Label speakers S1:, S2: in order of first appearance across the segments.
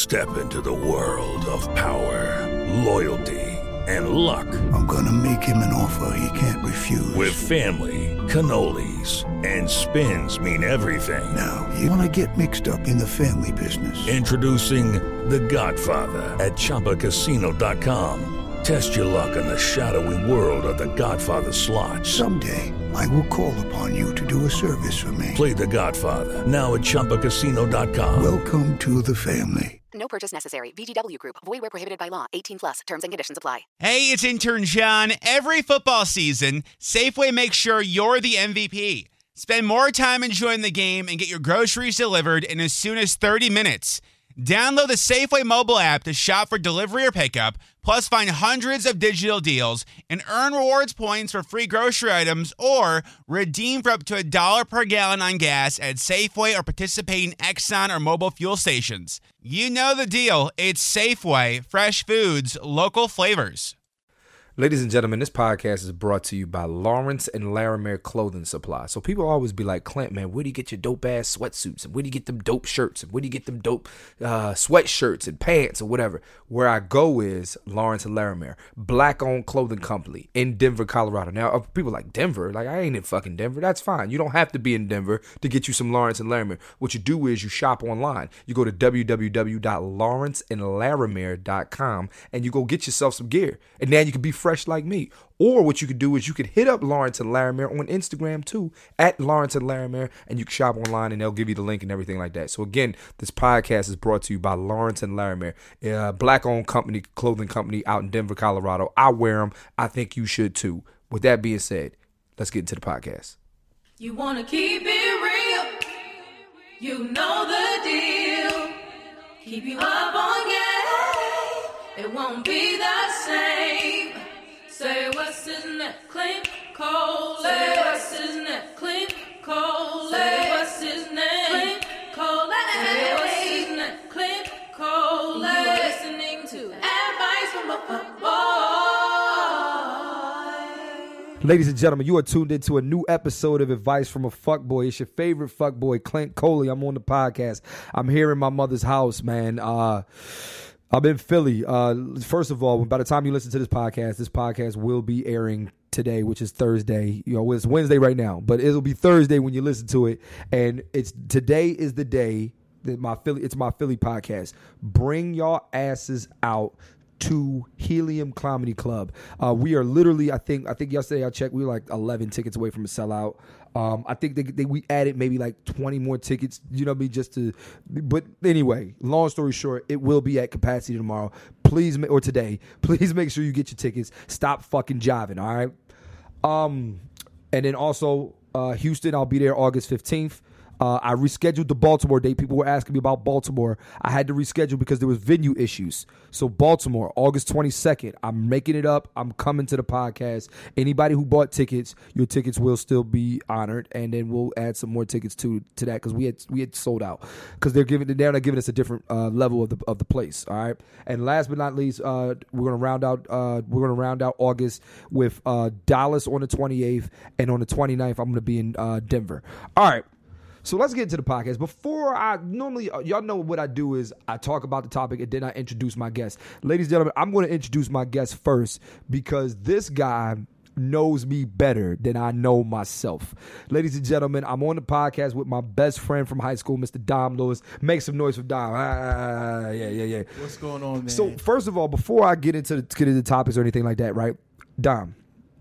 S1: Step into the world of power, loyalty, and luck.
S2: I'm gonna make him an offer he can't refuse.
S1: With family, cannolis, and spins mean everything.
S2: Now, you wanna get mixed up in the family business.
S1: Introducing The Godfather at ChumbaCasino.com. Test your luck in the shadowy world of The Godfather slot.
S2: Someday, I will call upon you to do a service for me.
S1: Play The Godfather now at ChumbaCasino.com.
S2: Welcome to the family.
S3: No purchase necessary. VGW Group. Void where prohibited by law. 18 plus. Terms and conditions apply.
S4: Hey, it's intern John. Every football season, Safeway makes sure you're the MVP. Spend more time enjoying the game and get your groceries delivered in as soon as 30 minutes. Download the Safeway mobile app to shop for delivery or pickup, plus find hundreds of digital deals and earn rewards points for free grocery items or redeem for up to $1 per gallon on gas at Safeway or participating Exxon or mobile fuel stations. You know the deal. It's Safeway. Fresh foods, local flavors.
S5: Ladies and gentlemen, this podcast is brought to you by Lawrence and Larimer Clothing Supply. So people always be like, Clint, man, where do you get your dope ass sweatsuits? And where do you get them dope shirts? And where do you get them dope sweatshirts and pants or whatever? Where I go is Lawrence and Larimer, black-owned clothing company in Denver, Colorado. Now, people like Denver, like I ain't in fucking Denver. That's fine. You don't have to be in Denver to get you some Lawrence and Larimer. What you do is you shop online. You go to www.lawrenceandlarimer.com and you go get yourself some gear. And now you can be fresh like me. Or what you could do is you could hit up Lawrence and Larimer on Instagram too, at Lawrence and Larimer, and you can shop online and they'll give you the link and everything like that. So again, this podcast is brought to you by Lawrence and Larimer, black-owned company, clothing company out in Denver, Colorado. I wear them. I think you should too. With that being said, let's get into the podcast.
S6: You want to keep it real. You know the deal. Keep you up on game. It won't be the same. Say what's his name? Clint Cole. Say what's his name? Clint Cole. Say what's his name? Clint Cole. Say what's his name? Clint Cole. You're listening to Advice from a Fuckboy.
S5: Ladies and gentlemen, you are tuned into a new episode of Advice from a Fuckboy. It's your favorite fuckboy, Clint Coley. I'm on the podcast. I'm here in my mother's house, man. I'm in Philly. First of all, by the time you listen to this podcast will be airing today, which is Thursday. You know, it's Wednesday right now, but it'll be Thursday when you listen to it. And today is the day that it's my Philly podcast. Bring y'all asses out to Helium Comedy Club. We are literally, I think yesterday I checked, we were like 11 tickets away from a sellout. I think we added maybe like 20 more tickets, you know what I mean, but anyway, long story short, it will be at capacity tomorrow. Or today. Please make sure you get your tickets. Stop fucking jiving, all right? And then also, Houston, I'll be there August 15th. I rescheduled the Baltimore date. People were asking me about Baltimore. I had to reschedule because there was venue issues. So Baltimore, August 22nd, I'm making it up. I'm coming to the podcast. Anybody who bought tickets, your tickets will still be honored, and then we'll add some more tickets to that because we had sold out because they're not giving us a different level of the place. All right. And last but not least, we're gonna round out August with Dallas on the 28th, and on the 29th, I'm gonna be in Denver. All right. So let's get into the podcast. Normally, y'all know what I do is I talk about the topic and then I introduce my guest. Ladies and gentlemen, I'm going to introduce my guest first because this guy knows me better than I know myself. Ladies and gentlemen, I'm on the podcast with my best friend from high school, Mr. Dom Lewis. Make some noise for Dom. Yeah.
S7: What's going on, man?
S5: So first of all, before I get into topics or anything like that, right, Dom,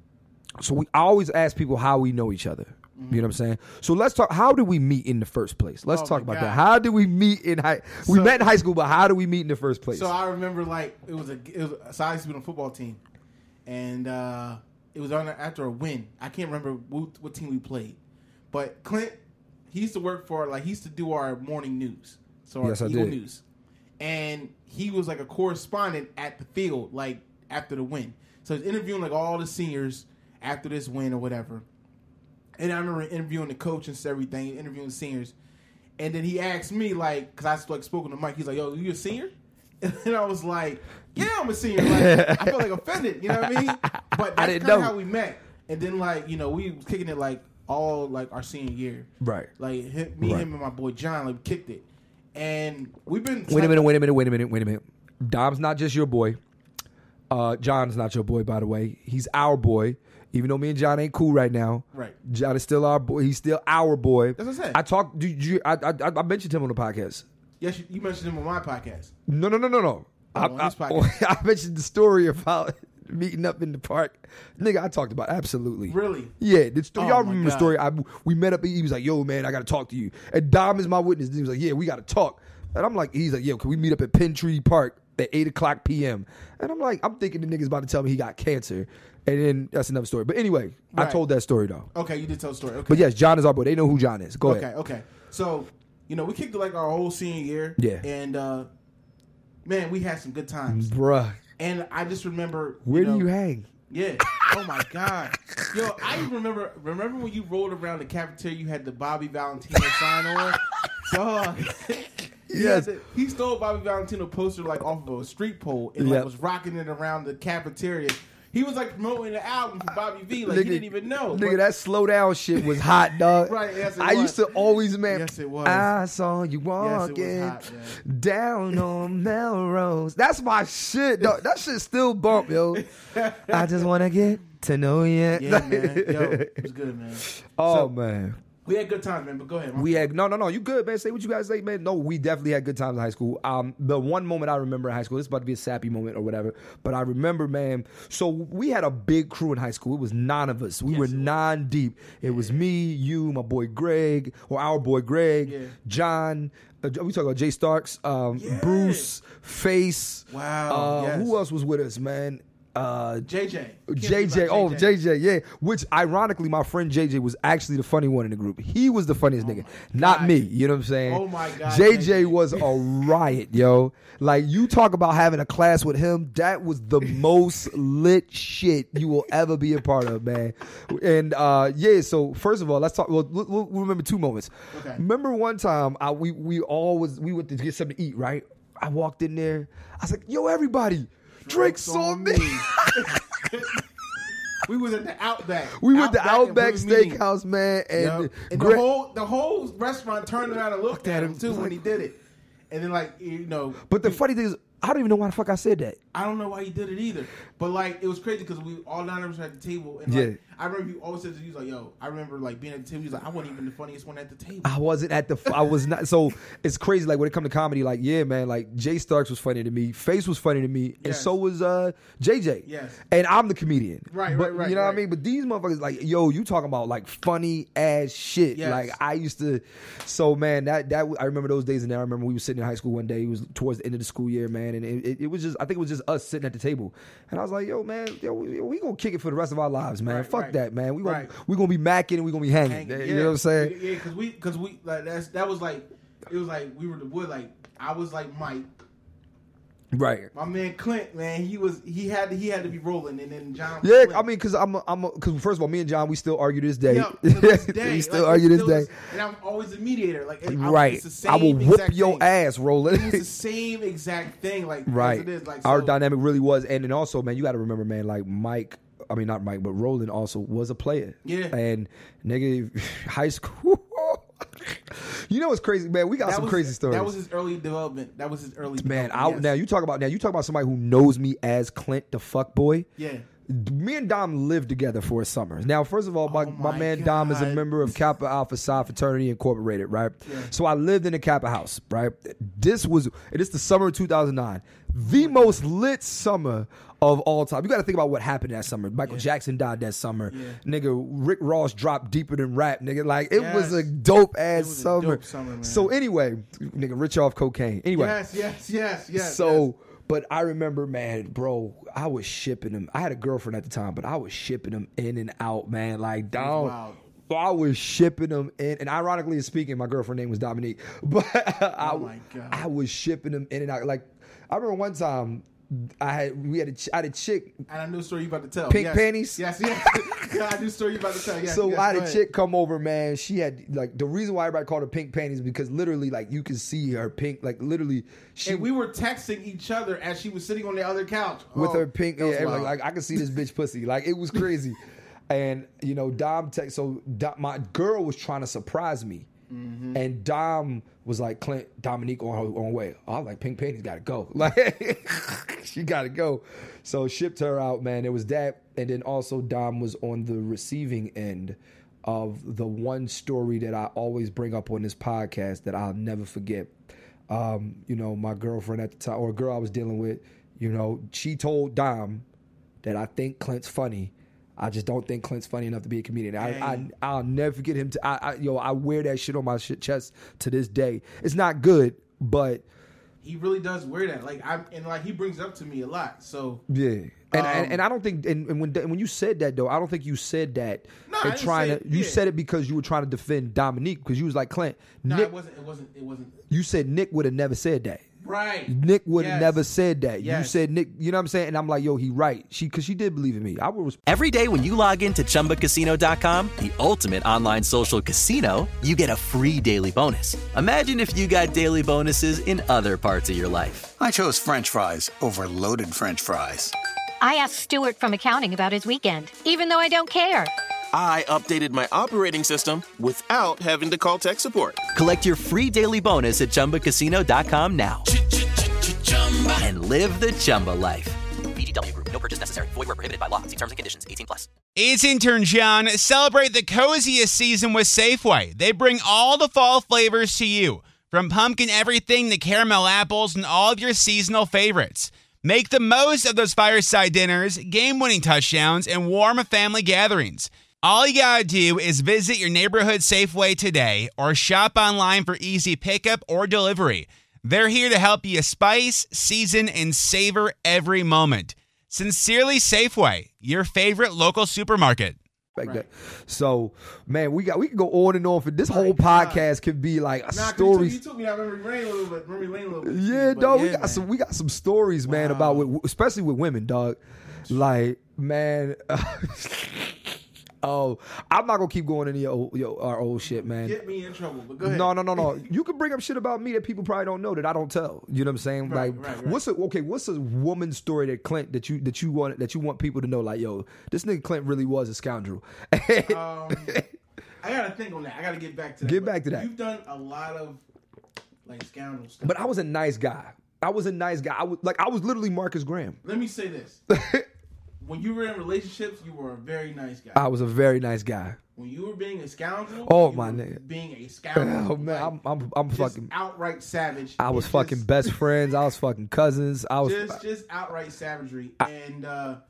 S5: so I always ask people how we know each other. You know what I'm saying? So let's talk. How did we meet in the first place? Let's talk about that. How did we meet in we met in high school, but how did we meet in the first place?
S7: So I remember so I used to be on a football team, and it was after a win. I can't remember what team we played, but Clint, he used to work for he used to do our morning news. So our Eagle News, and he was like a correspondent at the field after the win. So he's interviewing all the seniors after this win or whatever. And I remember interviewing the coach and everything, interviewing the seniors. And then he asked me, because I spoke on the mic, he's like, yo, you a senior? And I was like, yeah, I'm a senior. I felt offended, you know what I mean? But that's kind of how we met. And then, we was kicking it all our senior year.
S5: Right.
S7: Him and my boy John, we kicked it. And we've been...
S5: Wait a minute. Dom's not just your boy. John's not your boy, by the way. He's our boy. Even though me and John ain't cool right now.
S7: Right.
S5: John is still our boy. He's still our boy.
S7: That's what I said.
S5: I talked... I mentioned him on the podcast.
S7: Yes, you mentioned him on my podcast.
S5: No.
S7: On this podcast.
S5: I mentioned the story about meeting up in the park. Nigga, I talked about it. Absolutely.
S7: Really?
S5: Yeah. The story, y'all
S7: my
S5: remember the
S7: God.
S5: story. We met up. He was like, yo, man, I got to talk to you. And Dom is my witness. He was like, yeah, we got to talk. And I'm like, he's like, yo, can we meet up at Penn Treaty Park at 8 o'clock p.m.? And I'm like, I'm thinking the nigga's about to tell me he got cancer. And then that's another story. But anyway, I
S7: Right.
S5: told that story, though.
S7: Okay, you did tell the story. Okay.
S5: But yes, John is our boy. They know who John is. Go ahead.
S7: Okay. So, we kicked it like our whole senior year.
S5: Yeah.
S7: And, man, we had some good times.
S5: Bruh.
S7: And I just remember...
S5: Where do you hang?
S7: Yeah. Oh, my God. Yo, I remember when you rolled around the cafeteria, you had the Bobby Valentino sign on? Dog.
S5: Yes.
S7: He stole Bobby Valentino poster like off of a street pole and
S5: Yep.
S7: was rocking it around the cafeteria. He was like promoting the album for Bobby V. Like he didn't even know.
S5: Nigga, that slow down shit was hot, dog.
S7: Right, yes, it
S5: I
S7: was.
S5: used to always, man.
S7: Yes, it was.
S5: I saw you walking
S7: hot,
S5: down on Melrose. That's my shit, dog. That shit still bump, yo. I just want to get to know you.
S7: Yeah, man. Yo, it was good, man.
S5: Oh,
S7: So,
S5: man.
S7: we had good times, man. But go ahead.
S5: We had no. You good, man? Say what you guys say, man. No, we definitely had good times in high school. The one moment I remember in high school, this is about to be a sappy moment or whatever, but I remember, man. So we had a big crew in high school. It was 9 of us. We were 9 deep. It was me, you, my boy Greg, or our boy Greg, John. We talk about Jay Starks, Bruce, Face.
S7: Wow. Yes.
S5: Who else was with us, man?
S7: JJ.
S5: JJ, yeah. Which, ironically, my friend JJ was actually the funny one in the group. He was the funniest nigga, not me. You know what I'm saying?
S7: Oh, my God.
S5: JJ was a riot, yo. Like, you talk about having a class with him, that was the most lit shit you will ever be a part of, man. And, so first of all, let's talk. We'll remember 2 moments.
S7: Okay.
S5: Remember one time, we went to get something to eat, right? I walked in there. I was like, yo, everybody. Drinks on me.
S7: We was at the Outback.
S5: We went to
S7: and
S5: Outback
S7: Blue Meeting.
S5: Steakhouse, man, and,
S7: Yep. And
S5: Greg-
S7: the whole restaurant turned around and looked at him too when he did it. And then
S5: But the funny thing is, I don't even know why the fuck I said that.
S7: I don't know why he did it either. But it was crazy because we all 9 of us were at the table. And I remember you always said, he was like, yo, I remember being at the table. He was like, I wasn't even the funniest one at the table.
S5: I wasn't at the. I was not. So it's crazy. Like when it come to comedy, yeah, man. Like Jay Starks was funny to me. Face was funny to me, and so was JJ.
S7: Yes.
S5: And I'm the comedian.
S7: Right.
S5: You know what I mean? But these motherfuckers, yo, you talking about funny ass shit.
S7: Yes.
S5: Like I used to. So man, that I remember those days, and then I remember we were sitting in high school one day. It was towards the end of the school year, man, and it was just. I think it was just us sitting at the table, and I was like, yo, man, we gonna kick it for the rest of our lives, man. Fuck that, man. We gonna be macking and we gonna be hanging. You know what I'm saying?
S7: Yeah, because we that was it was like we were the wood. I was like Mike.
S5: Right.
S7: My man Clint, man, he had to be rolling, and then John.
S5: Yeah,
S7: Clint.
S5: I mean, because first of all, me and John, we still argue to this day.
S7: Yeah, to this day.
S5: We still argue this day.
S7: And I'm always the mediator.
S5: Right.
S7: It's the same
S5: I will whoop
S7: exact
S5: your
S7: thing.
S5: ass, rolling.
S7: It was the same exact thing.
S5: Right.
S7: As it is.
S5: Our dynamic really was, and then also, man, you got to remember, man, Mike. I mean, not Mike, but Roland also was a player.
S7: Yeah.
S5: And nigga, high school. You know what's crazy, man? We got some crazy stories.
S7: That was his early development.
S5: Man,
S7: development,
S5: now you talk about somebody who knows me as Clint the fuck boy.
S7: Yeah.
S5: Me and Dom lived together for a summer. Now, first of all, my man
S7: God.
S5: Dom is a member of Kappa Alpha Psi Fraternity Incorporated, right? Yeah. So I lived in the Kappa house, right? This the summer of 2009. The most lit summer of all time. You got to think about what happened that summer. Michael Jackson died that summer. Yeah. Nigga, Rick Ross dropped Deeper Than Rap. Nigga, it was a dope ass summer.
S7: Man.
S5: So anyway, nigga, rich off cocaine. Anyway.
S7: Yes.
S5: So, but I remember, man, bro, I was shipping him. I had a girlfriend at the time, but I was shipping him in and out, man. Dog. I was shipping them in, and ironically speaking, my girlfriend's name was Dominique. But I was shipping them in and out. I remember one time I had a chick.
S7: And I knew a story you about to tell.
S5: Pink panties.
S7: Yes. Yeah, I knew a story you about to tell. Yes,
S5: so I had a chick come over, man. She had the reason why everybody called her Pink Panties is because literally you can see her pink, literally.
S7: And we were texting each other as she was sitting on the other couch
S5: with her pink. Yeah, I could see this bitch pussy. It was crazy. And Dom text. So my girl was trying to surprise me. And Dom was like, Clint, Dominique on her own way. I was like, Pink Panties got to go. Like, she got to go. So shipped her out, man. It was that. And then also Dom was on the receiving end of the one story that I always bring up on this podcast that I'll never forget. My girlfriend at the time, or a girl I was dealing with, she told Dom that I think Clint's funny. I just don't think Clint's funny enough to be a comedian. I'll never forget him. I wear that shit on my chest to this day. It's not good, but
S7: he really does wear that. He brings it up to me a lot. So
S5: yeah, and I don't think and when you said that though, I don't think you said that.
S7: No, I didn't
S5: you said it because you were trying to defend Dominique because you was like Clint.
S7: No,
S5: Nick,
S7: it wasn't.
S5: You said Nick would have never said that.
S7: Right.
S5: Nick would have never said that.
S7: Yes.
S5: You said Nick, you know what I'm saying? And I'm like, yo, he right. Because she did believe in me. I was
S8: Every day when you log into ChumbaCasino.com, the ultimate online social casino, you get a free daily bonus. Imagine if you got daily bonuses in other parts of your life.
S2: I chose French fries over loaded French fries.
S9: I asked Stuart from accounting about his weekend, even though I don't care.
S10: I updated my operating system without having to call tech support.
S8: Collect your free daily bonus at ChumbaCasino.com now. And live the Chumba life.
S11: VGW Group. No purchase necessary. Void where prohibited by law. See terms and conditions. 18+.
S4: It's intern John. Celebrate the coziest season with Safeway. They bring all the fall flavors to you, from pumpkin everything to caramel apples and all of your seasonal favorites. Make the most of those fireside dinners, game-winning touchdowns, and warm family gatherings. All you gotta do is visit your neighborhood Safeway today or shop online for easy pickup or delivery. They're here to help you spice, season, and savor every moment. Sincerely Safeway, your favorite local supermarket.
S5: That. So, man, we can go on and on for this whole podcast could be like stories.
S7: You took me down memory lane a little bit.
S5: Yeah, dog. We got some stories, man, about especially with women, dog. Like, man. Oh, I'm not gonna keep going into our old shit, man.
S7: Get me in trouble, but go ahead.
S5: No. You can bring up shit about me that people probably don't know that I don't tell. You know what I'm saying?
S7: Right.
S5: What's a woman story that Clint that you want people to know? Like, yo, this nigga Clint really was a scoundrel.
S7: I gotta think on that. I gotta get back to that.
S5: Get back to that.
S7: You've done a lot of scoundrel stuff.
S5: But I was a nice guy. I was literally Marcus Graham.
S7: Let me say this. When you were in relationships, you were a very nice guy.
S5: I was a very nice guy.
S7: When you were being a scoundrel,
S5: nigga,
S7: being a scoundrel.
S5: Oh man, I'm fucking
S7: outright savage.
S5: I was fucking best friends. I was fucking cousins. I was
S7: just outright savagery. And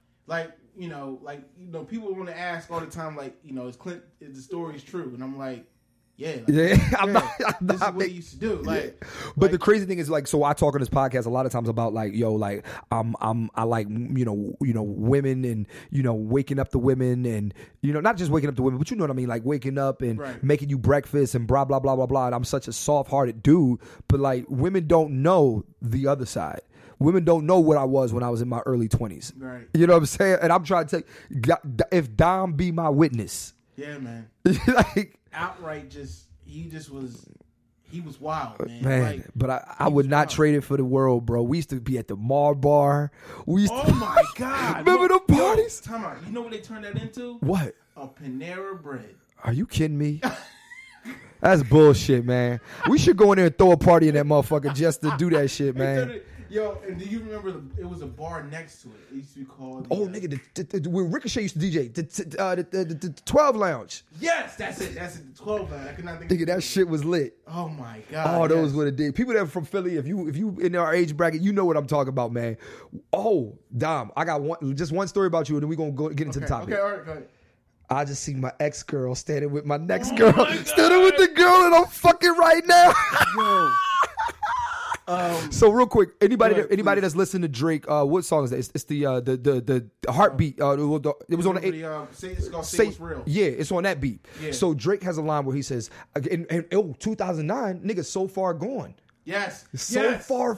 S7: people want to ask all the time, is the story true? And I'm like, I'm not. This is what he used to do.
S5: But the crazy thing is, so I talk on this podcast a lot of times about I like women and waking up the women and not just waking up the women, but you know what I mean, like waking up and making you breakfast and blah blah blah blah blah. And I'm such a soft-hearted dude, but women don't know the other side. Women don't know what I was when I was in my early 20s.
S7: Right.
S5: You know what I'm saying? And I'm trying to if Dom be my witness.
S7: Yeah, man. Outright, he was wild, man.
S5: But I would not trade it for the world, bro. We used to be at the Mar Bar.
S7: Oh my God!
S5: Remember the parties?
S7: Time out. You know what they turned that into?
S5: What?
S7: A Panera Bread.
S5: Are you kidding me? That's bullshit, man. We should go in there and throw a party in that motherfucker just to do that shit, man.
S7: Yo, and do you remember it was a bar next to it? It used to be called...
S5: where Ricochet used to DJ, the 12 Lounge.
S7: Yes, that's it. The 12 Lounge. I could not think
S5: of that shit was lit.
S7: Oh, my God.
S5: Those were the days. People that are from Philly, if you in our age bracket, you know what I'm talking about, man. Oh, Dom, I got one story about you, and then we're going to get into the topic.
S7: Okay, all right, go ahead.
S5: I just see my ex-girl standing with my next girl. Standing with the girl that I'm fucking right now.
S7: Yo.
S5: So real quick, anybody that's listening to Drake, what song is that? It's the Heartbeat. It was on the
S7: it's called Say What's Real.
S5: Yeah, it's on that beat.
S7: Yeah.
S5: So Drake has a line where he says, 2009, nigga, so far gone.
S7: Yes.
S5: Far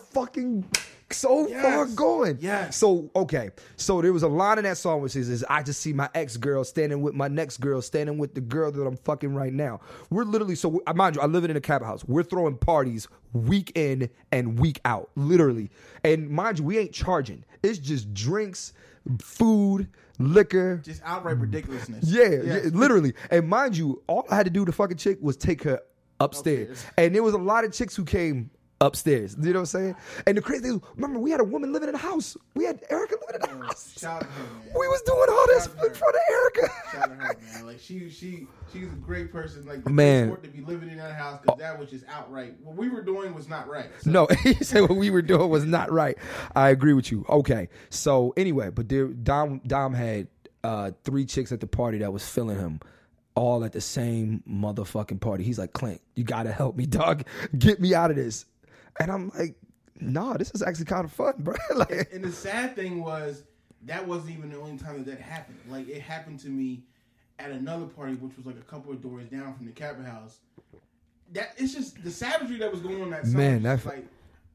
S5: gone.
S7: Yes.
S5: So, okay. So there was a line in that song which says, I just see my ex-girl standing with my next girl, standing with the girl that I'm fucking right now. We're literally, mind you, I live in a cabin house. We're throwing parties week in and week out, literally. And mind you, we ain't charging. It's just drinks, food, liquor.
S7: Just outright ridiculousness.
S5: Yeah, literally. And mind you, all I had to do to fucking chick was take her Upstairs. And there was a lot of chicks who came upstairs. You know what I'm saying? And the crazy thing, remember, we had a woman living in the house. We had Erica living in the house.
S7: Shout out to her, man.
S5: We was doing all this in front of Erica.
S7: Shout out to her, man. Like she's a great person. Like
S5: man,
S7: to be living in that house because that was just outright. What we were doing was not right. So.
S5: No, he said what we were doing was not right. I agree with you. Okay, so anyway, but Dom had 3 chicks at the party that was feeling him. All at the same motherfucking party. He's like, Clint, you gotta help me, dog. Get me out of this. And I'm like, nah, this is actually kind of fun, bro. Like,
S7: and the sad thing was, that wasn't even the only time that happened. Like, it happened to me at another party, which was like a couple of doors down from the Kappa house. That it's just the savagery that was going on that summer.
S5: Man, that's
S7: like,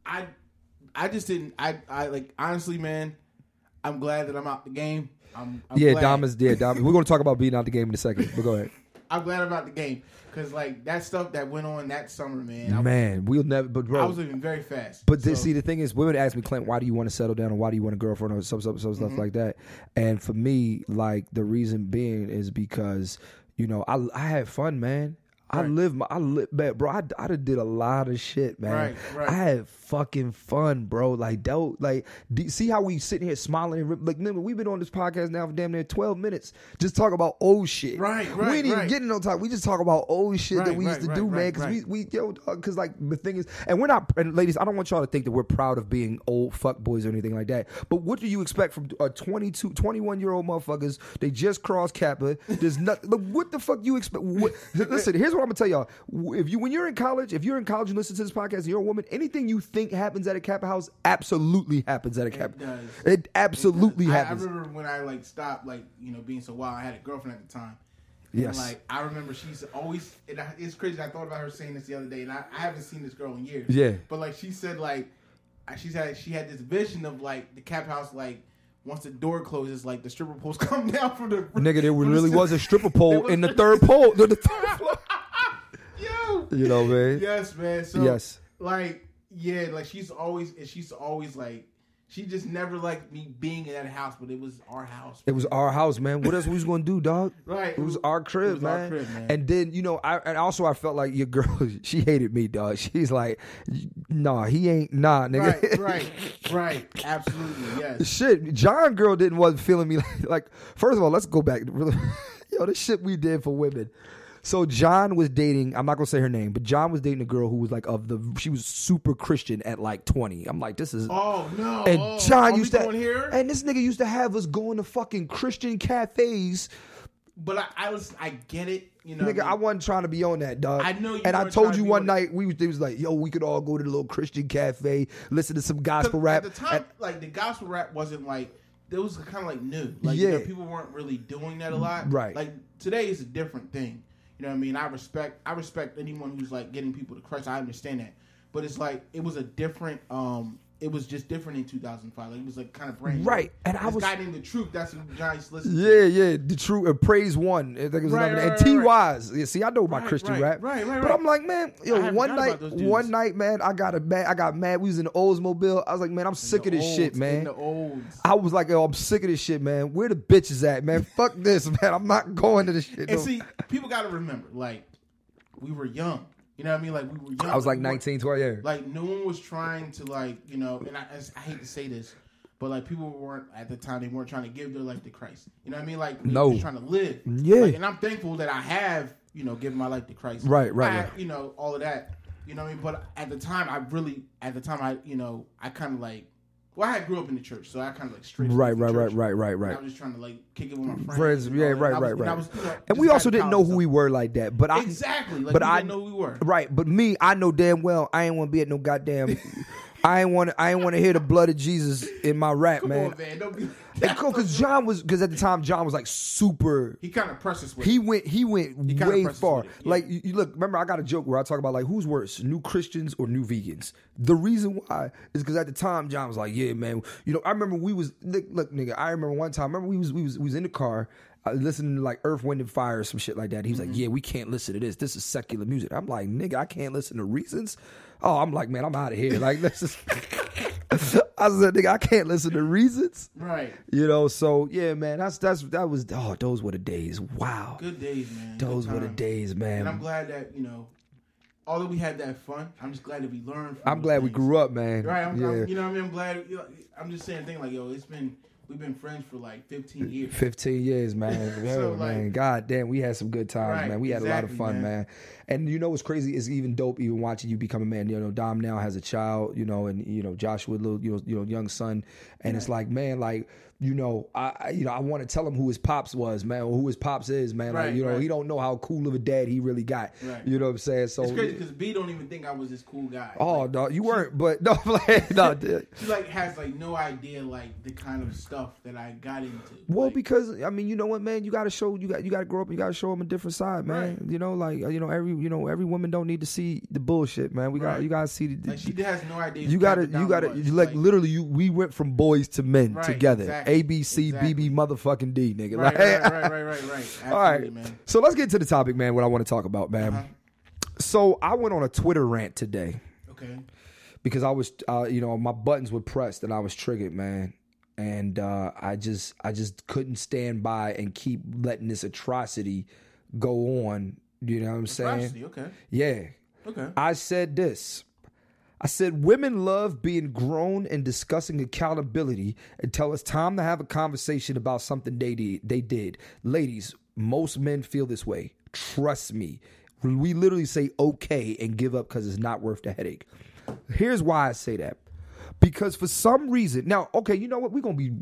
S7: I just didn't. I like honestly, man. I'm glad that I'm out the game. I'm glad.
S5: Dom is dead. Dom, we're going to talk about being out the game in a second, but go ahead.
S7: I'm glad I'm out the game because like that stuff that went on that summer, man.
S5: We'll never. But bro,
S7: I was living very fast.
S5: But see, the thing is, women ask me, Clint, why do you want to settle down, and why do you want a girlfriend, or some stuff like that? And for me, like the reason being is because I had fun, man. Right. Man, bro. I done did a lot of shit, man.
S7: Right.
S5: I had fucking fun, bro. Like, see how we sitting here smiling? Like, we've been on this podcast now for damn near 12 minutes, just talk about old shit.
S7: Right.
S5: We ain't even getting no talk. We just talk about old shit that we used to do, man. Because because like the thing is, and we're not, and ladies, I don't want y'all to think that we're proud of being old fuck boys or anything like that. But what do you expect from 22, 21-year-old motherfuckers? They just crossed Kappa. There's nothing. Look, what the fuck you expect? Listen, here's what I'm gonna tell y'all. When you're in college, you listen to this podcast, and you're a woman, anything you think happens at a Kappa house absolutely happens at a Kappa. It absolutely happens.
S7: I remember when I like stopped being so wild. I had a girlfriend at the time.
S5: Yes.
S7: And like I remember she's always. It's crazy. I thought about her saying this the other day, and I haven't seen this girl in years.
S5: Yeah.
S7: But like she said, like she had this vision of like the Kappa house, like. Once the door closes, like the stripper poles come down from the
S5: nigga. There really was a stripper pole in the third pole, the third floor.
S7: Yo,
S5: you know, man.
S7: Yes, man. So,
S5: yes,
S7: like, yeah, like she's always like, she just never liked me being in that house, but it was our house.
S5: It was our house, man. What else we was gonna do, dog?
S7: Right.
S5: It was our crib, man.
S7: Our crib, man.
S5: And then I felt like your girl, she hated me, dog. She's like, nah, he ain't, nah, nigga.
S7: Right. Absolutely, yes.
S5: Shit, John girl wasn't feeling me like. First of all, let's go back. Yo, this shit we did for women. So John was dating, I'm not going to say her name, but John was dating a girl who was like she was super Christian at like 20. I'm like, this is.
S7: Oh, no.
S5: And John used to.
S7: Here?
S5: And this nigga used to have us going to fucking Christian cafes.
S7: But I get it.
S5: Nigga, I wasn't trying to be on that, dog.
S7: I know you.
S5: And I told you one night, they was like, yo, we could all go to the little Christian cafe, listen to some gospel rap.
S7: At the time, like the gospel rap wasn't like, it was kind of like new. Like, people weren't really doing that a lot.
S5: Right.
S7: Like today is a different thing. You know what I mean? I respect anyone who's like getting people to Christ. I understand that, but it's like it was a different. It was just different in 2005. Like it was like kind of brand new.
S5: Right. And I was
S7: guy named The Truth. That's what John used to listen
S5: to. Yeah, The Truth. Praise One. I think it was and T Wise. Yeah, see, I know my Christian rap.
S7: Right.
S5: But I'm like, man, one night, man, I got mad. We was in the Oldsmobile. I was like, man, I'm sick of this shit, man.
S7: In the olds.
S5: I was like, yo, I'm sick of this shit, man. Where the bitches at, man? Fuck this, man. I'm not going to this shit.
S7: And see, people got to remember, like, we were young. You know what I mean? Like, we were young.
S5: I was like 19, 20 years.
S7: Like, no one was trying to, like, and I hate to say this, but, like, people weren't, at the time, they weren't trying to give their life to Christ. You know what I mean? Like, they were trying to live.
S5: Yeah.
S7: Like, and I'm thankful that I have, given my life to Christ.
S5: Right.
S7: All of that. You know what I mean? But at the time, I kind of, like, well, I grew up in the church, so I kind of like straight.
S5: Right.
S7: I was just trying to like kick it with my friends.
S5: Right. And we also didn't know who we were like that. But
S7: exactly. Like, I didn't know who we were.
S5: Right. But me, I know damn well I ain't want to be at no goddamn. I ain't want to hear the blood of Jesus in my rap, man.
S7: Come on, man. Don't be.
S5: Because at the time John was like super.
S7: He kind of precious with.
S5: He went way far.
S7: Yeah.
S5: Like you look. Remember, I got a joke where I talk about like who's worse, new Christians or new vegans. The reason why is because at the time John was like, yeah, man. I remember we was look, nigga. I remember one time. We was in the car. Listening to like Earth, Wind, and Fire or some shit like that. He was like, yeah, we can't listen to this. This is secular music. I'm like, nigga, I can't listen to Reasons. Oh, I'm like, man, I'm out of here. Like, this is. I said, nigga, I can't listen to Reasons.
S7: Right.
S5: So yeah, man, that was those were the days. Wow.
S7: Good days, man.
S5: Those were the days, man.
S7: And I'm glad that, although we had that fun, I'm just glad that we learned.
S5: I'm glad we grew up, man.
S7: Right?
S5: I'm,
S7: you know what I mean? I'm glad. I'm just saying, thing like, yo, we've been friends for like 15 years.
S5: 15 years, man.
S7: So,
S5: man. God damn, we had some good times, man. We had a lot of fun, man. And you know what's crazy is even dope, even watching you become a man. You know, Dom now has a child, you know, and you know Joshua, little, you know, young son, and it's like, man, like. You know, I want to tell him who his pops was, man, or who his pops is, man. Like, you know, he don't know how cool of a dad he really got. Right. You know what I'm saying? So
S7: it's crazy because B don't even think I was this cool guy.
S5: Oh
S7: like,
S5: no, you weren't, but no, no.
S7: She like has like no idea like the kind of stuff that I got into.
S5: Well,
S7: like,
S5: because I mean, you know what, man, you got to show, you got to grow up, you got to show them a different side, man. Right. You know, like every woman don't need to see the bullshit, man. You got to see the.
S7: Like she has no idea.
S5: You got to like literally we went from boys to men together. Exactly. A B C B. BB motherfucking D, nigga.
S7: Right.
S5: All right, man. So let's get to the topic, man, what I want to talk about, man. So I went on a Twitter rant today.
S7: Okay.
S5: Because I was, my buttons were pressed and I was triggered, man. And I just couldn't stand by and keep letting this atrocity go on. You know what I'm saying?
S7: Atrocity, okay.
S5: Yeah.
S7: Okay.
S5: I said this. I said, women love being grown and discussing accountability until it's time to have a conversation about something they did. Ladies, most men feel this way. Trust me. We literally say okay and give up because it's not worth the headache. Here's why I say that. Because for some reason, now, okay, you know what? We're gonna be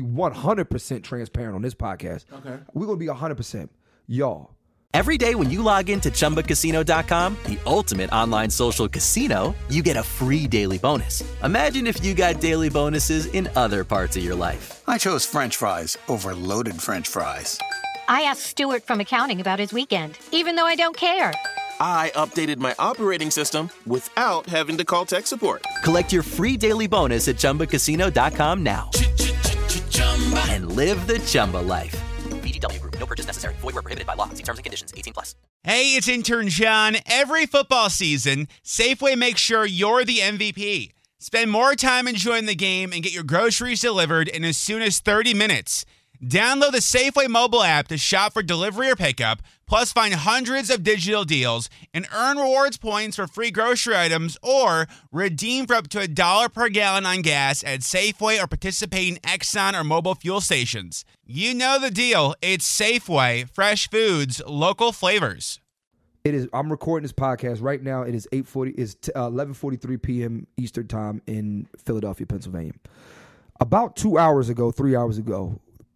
S5: 100% transparent on this podcast.
S7: Okay.
S5: We're gonna be 100%. Y'all.
S8: Every day when you log into ChumbaCasino.com, the ultimate online social casino, you get a free daily bonus. Imagine if you got daily bonuses in other parts of your life.
S2: I chose French fries over loaded French fries.
S9: I asked Stuart from accounting about his weekend, even though I don't care.
S10: I updated my operating system without having to call tech support.
S8: Collect your free daily bonus at ChumbaCasino.com now. And live the Chumba life.
S11: VGW Group. No purchase necessary. Void where prohibited by law. See terms and conditions. 18+.
S4: Hey, it's intern John. Every football season, Safeway makes sure you're the MVP. Spend more time enjoying the game and get your groceries delivered in as soon as 30 minutes. Download the Safeway mobile app to shop for delivery or pickup, plus find hundreds of digital deals and earn rewards points for free grocery items or redeem for up to $1 per gallon on gas at Safeway or participating Exxon or mobile fuel stations. You know the deal. It's Safeway. Fresh foods, local flavors.
S5: It is. I'm recording this podcast right now. It is 11:43 p.m. Eastern time in Philadelphia, Pennsylvania. About 3 hours ago,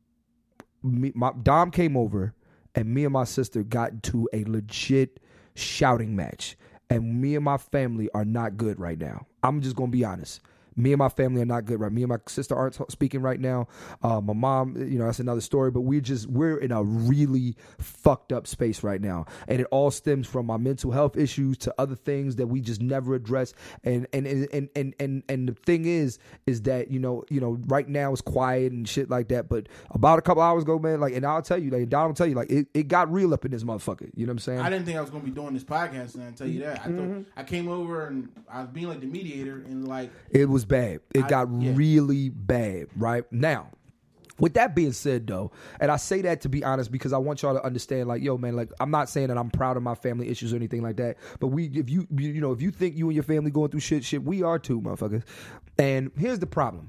S5: Dom came over, and me and my sister got into a legit shouting match. And me and my family are not good right now. I'm just gonna be honest. Me and my family are not good, right? Me and my sister aren't speaking right now. My mom, that's another story. But we're in a really fucked up space right now, and it all stems from my mental health issues to other things that we just never address. And the thing is that right now it's quiet and shit like that. But about a couple hours ago, man, and I'll tell you, Don will tell you, it got real up in this motherfucker. You know what I'm saying?
S7: I didn't think I was gonna be doing this podcast, and I tell you that. I thought I came over and I was being like the mediator, and
S5: it was bad. It got really bad, right? Now, with that being said, though, and I say that to be honest because I want y'all to understand, I'm not saying that I'm proud of my family issues or anything like that, but if you think you and your family going through shit, we are too, motherfuckers. And here's the problem.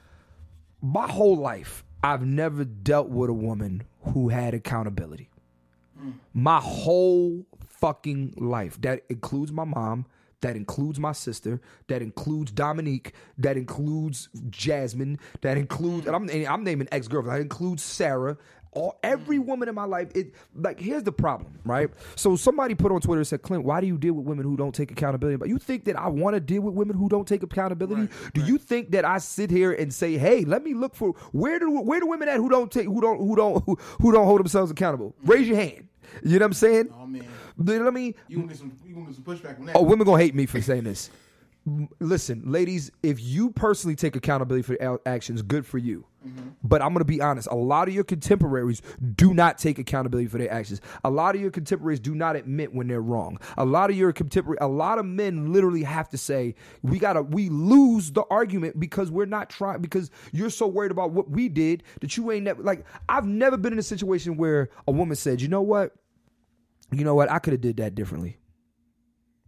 S5: My whole life, I've never dealt with a woman who had accountability. My whole fucking life. That includes my mom. That includes my sister. That includes Dominique. That includes Jasmine. That includes, and I'm naming ex-girlfriend. That includes Sarah. Every woman in my life. Here's the problem, right? So somebody put on Twitter and said, Clint, why do you deal with women who don't take accountability? But you think that I want to deal with women who don't take accountability? Right, do you think that I sit here and say, hey, let me look for where do women at who don't hold themselves accountable? Raise your hand. You know what I'm saying?
S7: Oh man.
S5: You know what I mean?
S7: You gonna get some pushback on that.
S5: Oh, women gonna hate me for saying this. Listen, ladies, if you personally take accountability for your actions, good for you. Mm-hmm. But I'm going to be honest. A lot of your contemporaries do not take accountability for their actions. A lot of your contemporaries do not admit when they're wrong. A lot of men literally have to say, we lose the argument because we're not trying, because you're so worried about what we did that you ain't never, I've never been in a situation where a woman said, you know what, I could have did that differently.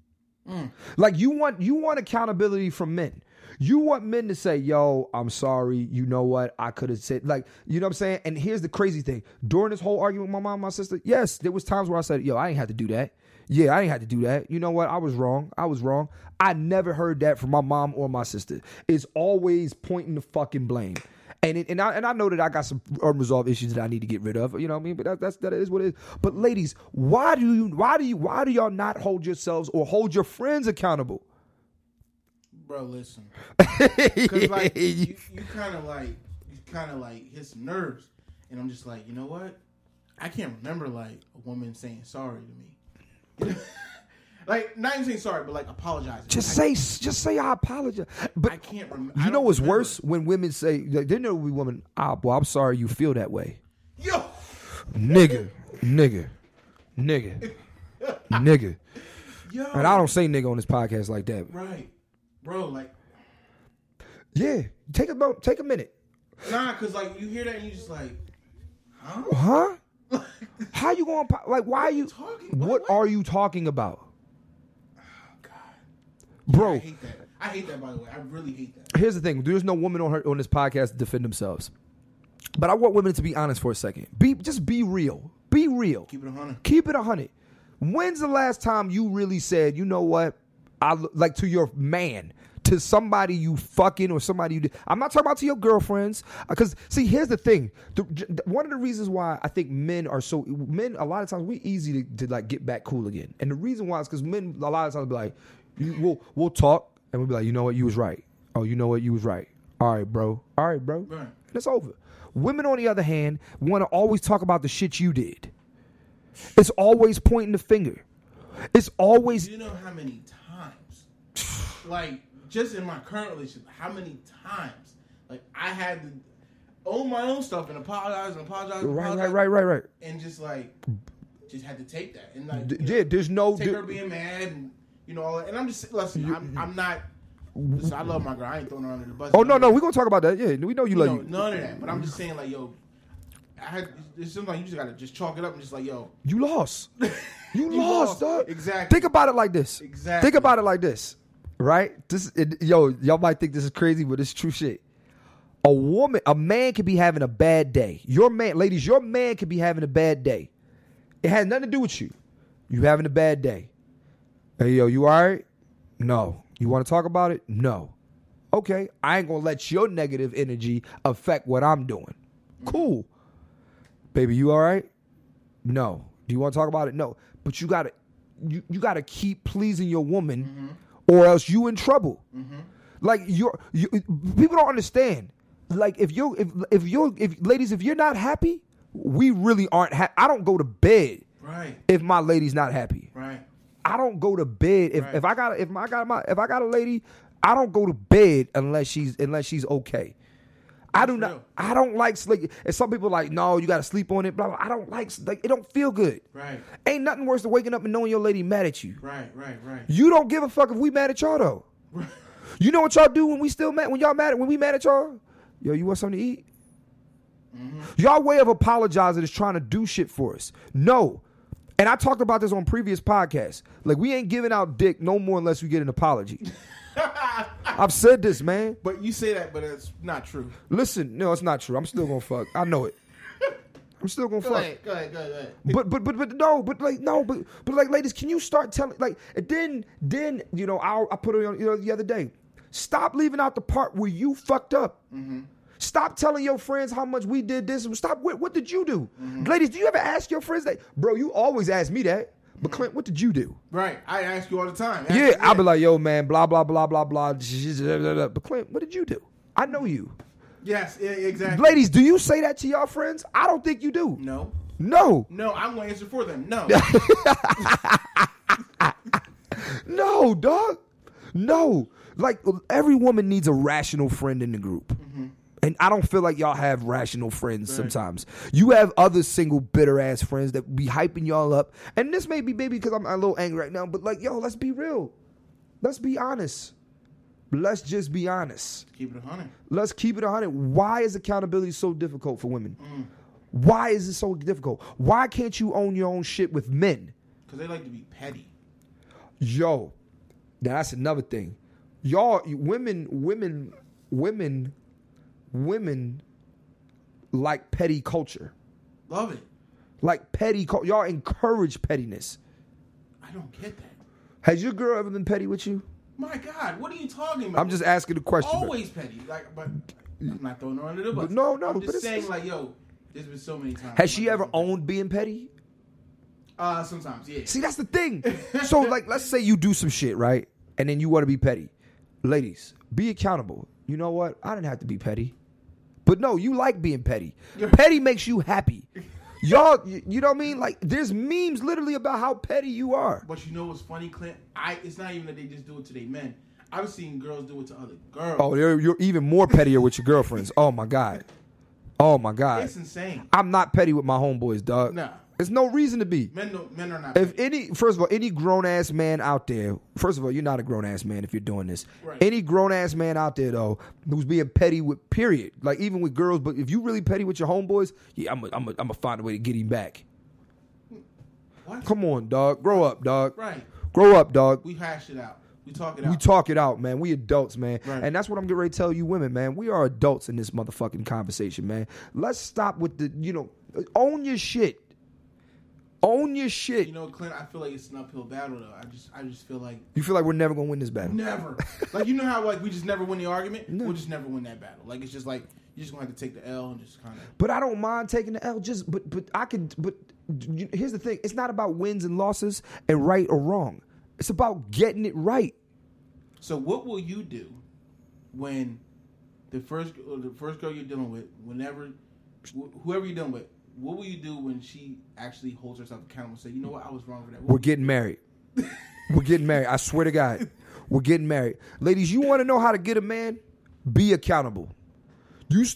S5: Like you want accountability from men. You want men to say, yo, I'm sorry. You know what? I could have said, like, you know what I'm saying? And here's the crazy thing. During this whole argument with my mom and my sister, yes, there was times where I said, yo, I ain't had to do that. Yeah, I ain't had to do that. You know what? I was wrong. I never heard that from my mom or my sister. It's always pointing the fucking blame. And I know that I got some unresolved issues that I need to get rid of. You know what I mean? But that is what it is. But ladies, why do y'all not hold yourselves or hold your friends accountable?
S7: Bro, listen. Because like you kind of like hit some nerves, and I'm just like, you know what? I can't remember like a woman saying sorry to me. Like not even saying sorry, but like apologizing.
S5: Just say I apologize. But
S7: I can't remember.
S5: You know what's worse when women say, like, there will be women. Well, I'm sorry you feel that way.
S7: Yo,
S5: nigga.
S7: Yo,
S5: and I don't say nigga on this podcast like that.
S7: Right, bro. Like,
S5: yeah, take a minute.
S7: Nah, cause like you hear that and you just like,
S5: huh? How you going? Like, why are you talking? What are you talking about? Bro,
S7: I hate that. By the way, I really hate that.
S5: Here's the thing: there's no woman on this podcast to defend themselves. But I want women to be honest for a second. Just be real. Be real.
S7: Keep it 100.
S5: Keep it 100. When's the last time you really said, you know what? Like to your man, to somebody you fucking or somebody you did. I'm not talking about to your girlfriends. Because see, here's the thing. One of the reasons why I think men a lot of times we easy to like get back cool again. And the reason why is because men a lot of times be like, we'll talk and we'll be like, you know what, you was right. Oh, you know what, you was right. All right, bro.
S7: Right.
S5: And it's over. Women, on the other hand, want to always talk about the shit you did. It's always pointing the finger. It's always.
S7: Do you know how many times, like just in my current relationship, how many times, like I had to own my own stuff and apologize.
S5: Right.
S7: And just had to take that and like
S5: there's no
S7: take her being mad and. You know, all that. And I'm just listen. I'm not. Listen, I love my girl. I ain't throwing her under the bus.
S5: Oh no, we're gonna talk about that. Yeah, we know you love you.
S7: None of that. But I'm just saying, like, yo, it's something like you just gotta just chalk it up and just like, yo,
S5: you lost. You lost, dog.
S7: Exactly.
S5: Think about it like this.
S7: Exactly.
S5: Think about it like this. Right? Y'all might think this is crazy, but it's true shit. A man could be having a bad day. Your man could be having a bad day. It has nothing to do with you. You having a bad day. Hey, yo, you all right? No. You want to talk about it? No. Okay, I ain't going to let your negative energy affect what I'm doing. Cool. Baby, you all right? No. Do you want to talk about it? No. But you got to keep pleasing your woman or else you in trouble. Like people don't understand. Like if ladies, if you're not happy, we really aren't happy. I don't go to bed if my lady's not happy.
S7: Right.
S5: I don't go to bed if I got a lady. I don't go to bed unless she's okay. I don't like sleep. And some people are like, no, you got to sleep on it. Blah, blah. I don't like it. Don't feel good.
S7: Right.
S5: Ain't nothing worse than waking up and knowing your lady mad at you.
S7: Right.
S5: You don't give a fuck if we mad at y'all though. Right. You know what y'all do when we still mad? When y'all mad? When we mad at y'all? Yo, you want something to eat? Y'all way of apologizing is trying to do shit for us. No. And I talked about this on previous podcasts. Like, we ain't giving out dick no more unless we get an apology. I've said this, man.
S7: But you say that, but it's not true.
S5: Listen, no, it's not true. I'm still gonna fuck. I know it. I'm still gonna fuck.
S7: Go ahead.
S5: But ladies, can you start telling like? And then you know, I put it on the other day. Stop leaving out the part where you fucked up. Stop telling your friends how much we did this. Stop. What did you do? Ladies, do you ever ask your friends that? Bro, you always ask me that. But Clint, what did you do?
S7: Right. I ask you all the time.
S5: I'll be like, yo, man, blah, blah, blah, blah, blah. But Clint, what did you do? I know you.
S7: Yes, exactly.
S5: Ladies, do you say that to your friends? I don't think you do.
S7: No.
S5: No,
S7: I'm going to answer for them. No.
S5: No, dog. No. Like, every woman needs a rational friend in the group. And I don't feel like y'all have rational friends sometimes. You have other single bitter ass friends that be hyping y'all up. And this may be maybe because I'm a little angry right now, but like, yo, let's be real. Let's be honest. Let's just be honest.
S7: Keep it 100.
S5: Let's keep it 100. Why is accountability so difficult for women? Why is it so difficult? Why can't you own your own shit with men?
S7: Because they like to be petty.
S5: Yo, Now that's another thing. Y'all, women like petty culture.
S7: Love it.
S5: Like petty culture. Y'all encourage pettiness.
S7: I don't get that.
S5: Has your girl ever been petty with you?
S7: My God, what are you talking about?
S5: I'm just asking the question.
S7: Always petty. Like, but I'm not throwing her under the bus.
S5: No,
S7: I'm
S5: but
S7: just saying, like, yo, there's been so many times.
S5: Has she ever owned being petty?
S7: Sometimes, yeah.
S5: See, that's the thing. So, like, let's say you do some shit, right? And then you want to be petty. Ladies, be accountable. You know what? I didn't have to be petty. But no, you like being petty. Petty makes you happy. Y'all, you know what I mean? Like, there's memes literally about how petty you are.
S7: But you know what's funny, Clint? It's not even that they just do it to their men. I've seen girls do it to other girls.
S5: Oh, you're even more pettier with your girlfriends. Oh, my God. Oh, my God.
S7: It's insane.
S5: I'm not petty with my homeboys, dog.
S7: Nah.
S5: There's no reason to be.
S7: Men are not petty.
S5: First of all, any grown-ass man out there, first of all, you're not a grown-ass man if you're doing this.
S7: Right.
S5: Any grown-ass man out there, though, who's being petty with, period. Like, even with girls, but if you really petty with your homeboys, yeah, I'm gonna find a way to get him back.
S7: What?
S5: Come on, dog. Grow up, dog.
S7: Right.
S5: Grow up, dog.
S7: We hash it out. We talk it out.
S5: We talk it out, man. We adults, man.
S7: Right.
S5: And that's what I'm getting ready to tell you women, man. We are adults in this motherfucking conversation, man. Let's stop with the, own your shit. Own your shit.
S7: You know, Clint, I feel like it's an uphill battle, though. I just feel like...
S5: You feel like we're never going to win this battle?
S7: Never. Like, you know how, like, we just never win the argument? No. We'll just never win that battle. Like, it's just like, you're just going to have to take the L and just kind of...
S5: But I don't mind taking the L, here's the thing. It's not about wins and losses and right or wrong. It's about getting it right.
S7: So what will you do when the first girl you're dealing with, whoever you're dealing with, what will you do when she actually holds herself accountable and say, you know what, I was wrong for that?
S5: We're getting married. We're getting married. I swear to God. We're getting married. Ladies, you want to know how to get a man? Be accountable. It's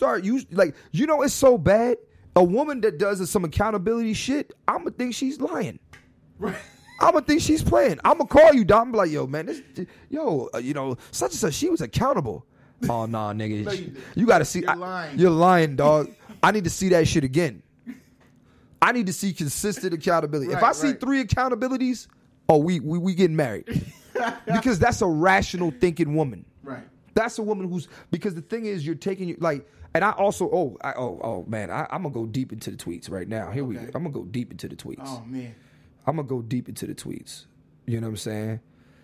S5: so bad. A woman that does some accountability shit, I'm going to think she's lying.
S7: Right.
S5: I'm going to think she's playing. I'm going to call you, Dom, and be like, yo, man, such and such, she was accountable. Oh, nah, nigga.
S7: No,
S5: you got to see.
S7: You're lying.
S5: You're lying, dog. I need to see that shit again. I need to see consistent accountability. If I see 3 accountabilities, we getting married. Because that's a rational thinking woman.
S7: Right.
S5: That's a woman because the thing is, you're taking, and I also, man, I'm going to go deep into the tweets right now. Here we go. I'm going to go deep into the tweets.
S7: Oh, man.
S5: I'm going to go deep into the tweets. You know what I'm saying?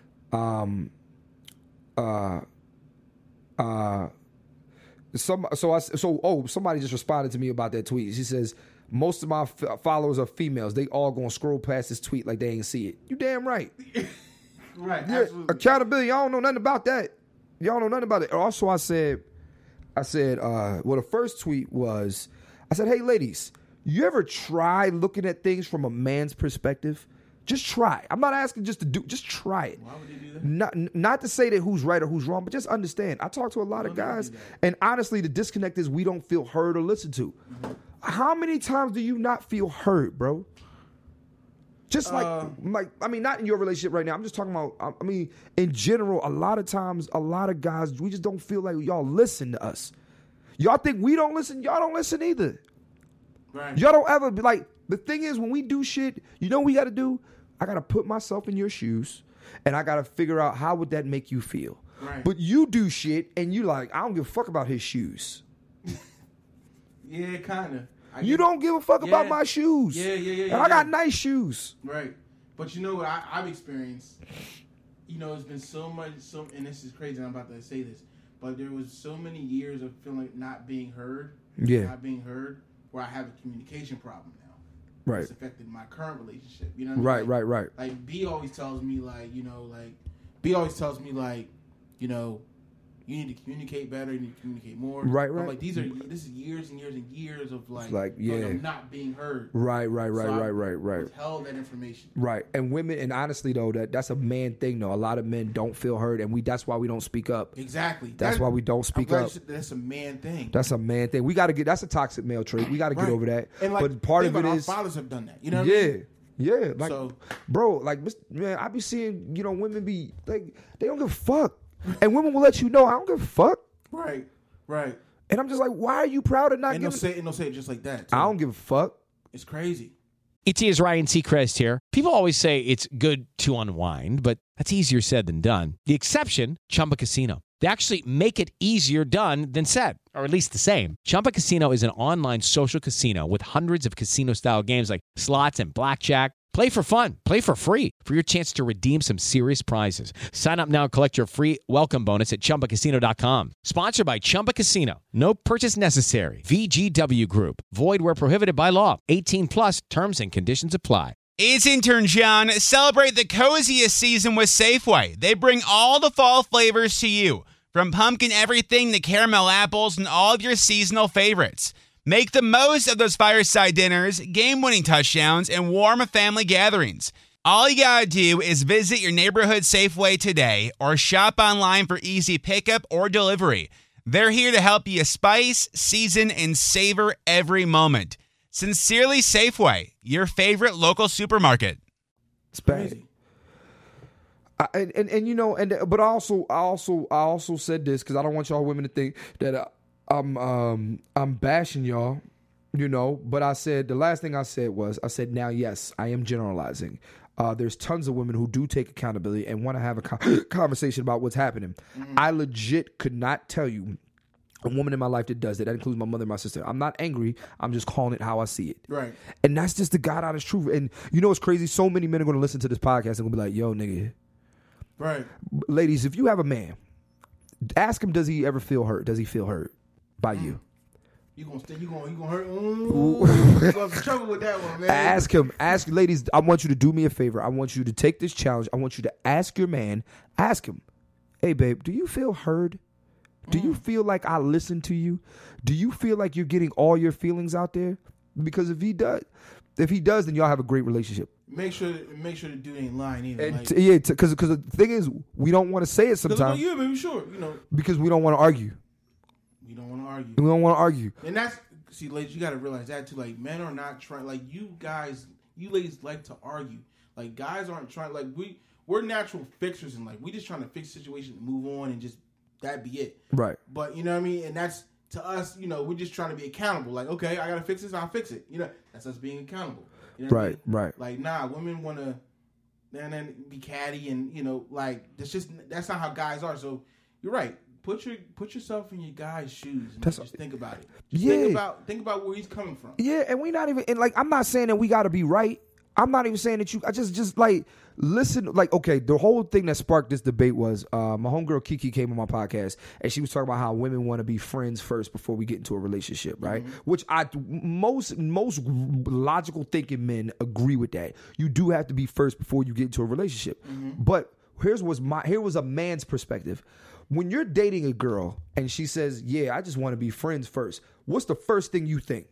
S5: Somebody just responded to me about that tweet. She says, most of my followers are females. They all gonna scroll past this tweet like they ain't see it. You damn right.
S7: Right.
S5: Yeah,
S7: absolutely.
S5: accountability. Y'all don't know nothing about that. Y'all know nothing about it. Also, I said, the first tweet was, I said, hey, ladies, you ever try looking at things from a man's perspective? Just try. I'm not asking just try it.
S7: Why would you do that?
S5: Not to say that who's right or who's wrong, but just understand. I talk to a lot of guys, and honestly, the disconnect is we don't feel heard or listened to. Mm-hmm. How many times do you not feel heard, bro? Just not in your relationship right now. I'm just talking about, in general, a lot of times, a lot of guys, we just don't feel like y'all listen to us. Y'all think we don't listen? Y'all don't listen either.
S7: Right.
S5: Y'all don't ever be like, the thing is, when we do shit, you know what we got to do? I got to put myself in your shoes, and I got to figure out how would that make you feel.
S7: Right.
S5: But you do shit, and you like, I don't give a fuck about his shoes.
S7: Yeah, kind of.
S5: You don't give a fuck about my shoes.
S7: Yeah.
S5: And I got nice shoes.
S7: Right. But you know what I've experienced? You know, it's been so much, and this is crazy, I'm about to say this, but there was so many years of feeling not being heard.
S5: Yeah.
S7: Not being heard, where I have a communication problem now.
S5: Right.
S7: It's affected my current relationship. You know what I mean?
S5: Right.
S7: Like, B always tells me, you know, you need to communicate better, you need to communicate more.
S5: Right.
S7: I'm like, this is years and years and years of of not being heard.
S5: Right.
S7: Withheld that information.
S5: Right. And women, and honestly though, that's a man thing though. A lot of men don't feel heard, and that's why we don't speak up.
S7: Exactly.
S5: That's why we don't speak up.
S7: That's a man thing.
S5: That's a man thing. We got to that's a toxic male trait. We got to get over that.
S7: And
S5: but part of it is,
S7: our fathers have done that. You know what I mean?
S5: Yeah. Like, bro, like, man, I be seeing, women be like, they don't give a fuck. And women will let you know, I don't give a fuck.
S7: Right.
S5: And I'm just like, why are you proud of not
S7: giving... And they'll say it just like that, too.
S5: I don't give a fuck.
S7: It's crazy.
S12: It's Ryan Seacrest here. People always say it's good to unwind, but that's easier said than done. The exception, Chumba Casino. They actually make it easier done than said, or at least the same. Chumba Casino is an online social casino with hundreds of casino-style games like slots and blackjack. Play for fun. Play for free for your chance to redeem some serious prizes. Sign up now and collect your free welcome bonus at ChumbaCasino.com. Sponsored by Chumba Casino. No purchase necessary. VGW Group. Void where prohibited by law. 18 plus terms and conditions apply.
S4: It's intern John. Celebrate the coziest season with Safeway. They bring all the fall flavors to you, from pumpkin everything to caramel apples and all of your seasonal favorites. Make the most of those fireside dinners, game-winning touchdowns, and warm family gatherings. All you gotta do is visit your neighborhood Safeway today or shop online for easy pickup or delivery. They're here to help you spice, season, and savor every moment. Sincerely Safeway, your favorite local supermarket.
S5: It's bad. But I also said this because I don't want y'all women to think that I'm bashing y'all, But I said the last thing I said now yes, I am generalizing. There's tons of women who do take accountability and want to have a conversation about what's happening. Mm-hmm. I legit could not tell you a woman in my life that does that. That includes my mother and my sister. I'm not angry. I'm just calling it how I see it.
S7: Right.
S5: And that's just the God honest truth. And you know what's crazy? So many men are going to listen to this podcast and going to be like, yo, nigga.
S7: Right.
S5: Ladies, if you have a man, ask him, does he ever feel hurt? Does he feel hurt by you?
S7: You gonna hurt? You have trouble with that one, man.
S5: Ask him. Ladies, I want you to do me a favor. I want you to take this challenge. I want you to ask your man, ask him, hey, babe, do you feel heard? Do you feel like I listen to you? Do you feel like you're getting all your feelings out there? Because if he does, then y'all have a great relationship.
S7: Make sure the dude ain't lying either.
S5: Because the thing is, we don't want to say it sometimes.
S7: Yeah, baby, sure,
S5: because we don't want to argue.
S7: We don't want to argue.
S5: We don't want to argue.
S7: And ladies, you got to realize that too. Like, men are not trying. Like, you ladies like to argue. Like, guys aren't trying. Like, we're natural fixers, and like we just trying to fix the situation and move on and just. That'd be it.
S5: Right.
S7: But you know what I mean? And that's, to us, we're just trying to be accountable. Like, okay, I got to fix this, I'll fix it. That's us being accountable. You know what I mean?
S5: Right.
S7: Like, nah, women want to then be catty and, that's not how guys are. So, you're right. Put yourself in your guy's shoes and just think about it. Think about where he's coming from.
S5: Yeah, and we not even, and like, I'm not saying that we got to be right. I'm not even saying that I just like, listen, like, okay, the whole thing that sparked this debate was my homegirl Kiki came on my podcast and she was talking about how women want to be friends first before we get into a relationship, right? Mm-hmm. Which most logical thinking men agree with that. You do have to be first before you get into a relationship. Mm-hmm. But here was a man's perspective. When you're dating a girl and she says, yeah, I just want to be friends first, what's the first thing you think?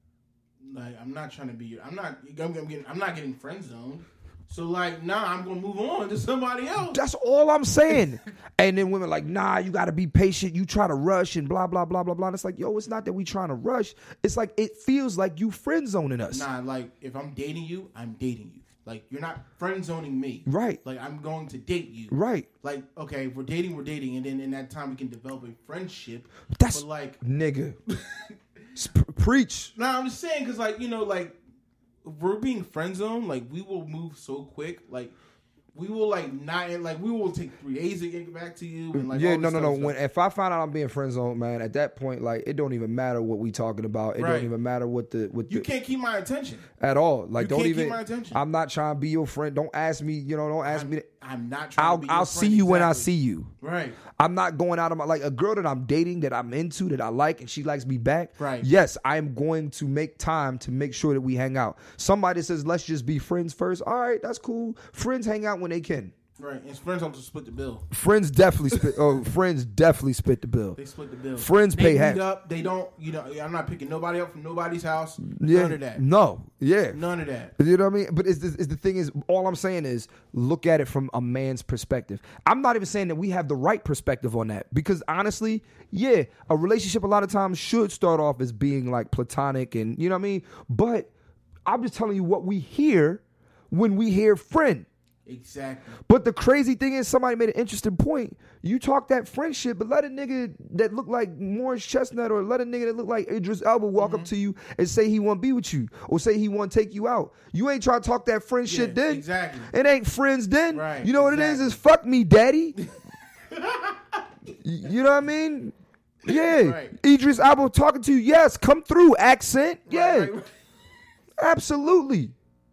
S7: Like, I'm not trying to be. I'm not getting friend zoned. So like, nah, I'm gonna move on to somebody else.
S5: That's all I'm saying. And then women like, nah, you gotta be patient. You try to rush and blah blah blah blah blah. And it's like, yo, it's not that we trying to rush. It's like it feels like you friend zoning us.
S7: Nah, like if I'm dating you, I'm dating you. Like you're not friend zoning me.
S5: Right.
S7: Like I'm going to date you.
S5: Right.
S7: Like okay, we're dating, and then in that time we can develop a friendship.
S5: That's
S7: but like
S5: nigga. Preach.
S7: Nah, I'm just saying because like like if we're being friend zoned, like we will move so quick, like we will like not like we will take 3 days to get back to you. And like
S5: no. When if I find out I'm being friend zoned, man, at that point, like it don't even matter what we talking about. It don't even matter what
S7: you can't keep my attention
S5: at all. Like
S7: you
S5: don't even.
S7: Keep my attention.
S5: I'm not trying to be your friend. Don't ask me. Don't ask me.
S7: I'm not trying to be your
S5: I'll see you when I see you.
S7: Right.
S5: I'm not going out of my like a girl that I'm dating that I'm into that I like and she likes me back.
S7: Right.
S5: Yes, I'm going to make time to make sure that we hang out. Somebody says let's just be friends first. All right, that's cool. Friends hang out when they can.
S7: Right, and friends don't just split the bill.
S5: Friends definitely split. Friends definitely split the bill.
S7: They split the bill.
S5: Friends pay half.
S7: Up. They don't. I'm not picking nobody up from nobody's house.
S5: Yeah,
S7: none of that.
S5: No. Yeah.
S7: None of that.
S5: You know what I mean? But the thing is, all I'm saying is look at it from a man's perspective. I'm not even saying that we have the right perspective on that because honestly, yeah, a relationship a lot of times should start off as being like platonic and you know what I mean. But I'm just telling you what we hear when we hear friend.
S7: Exactly.
S5: But the crazy thing is, somebody made an interesting point. You talk that friendship, but let a nigga that look like Morris Chestnut or let a nigga that look like Idris Elba walk up to you and say he want to be with you or say he want to take you out. You ain't trying to talk that friend shit then.
S7: Exactly.
S5: It ain't friends then.
S7: Right.
S5: You know what it is? It's fuck me, daddy. You know what I mean? Yeah.
S7: Right.
S5: Idris Elba talking to you. Yes, come through. Accent. Yeah.
S7: Right.
S5: Absolutely.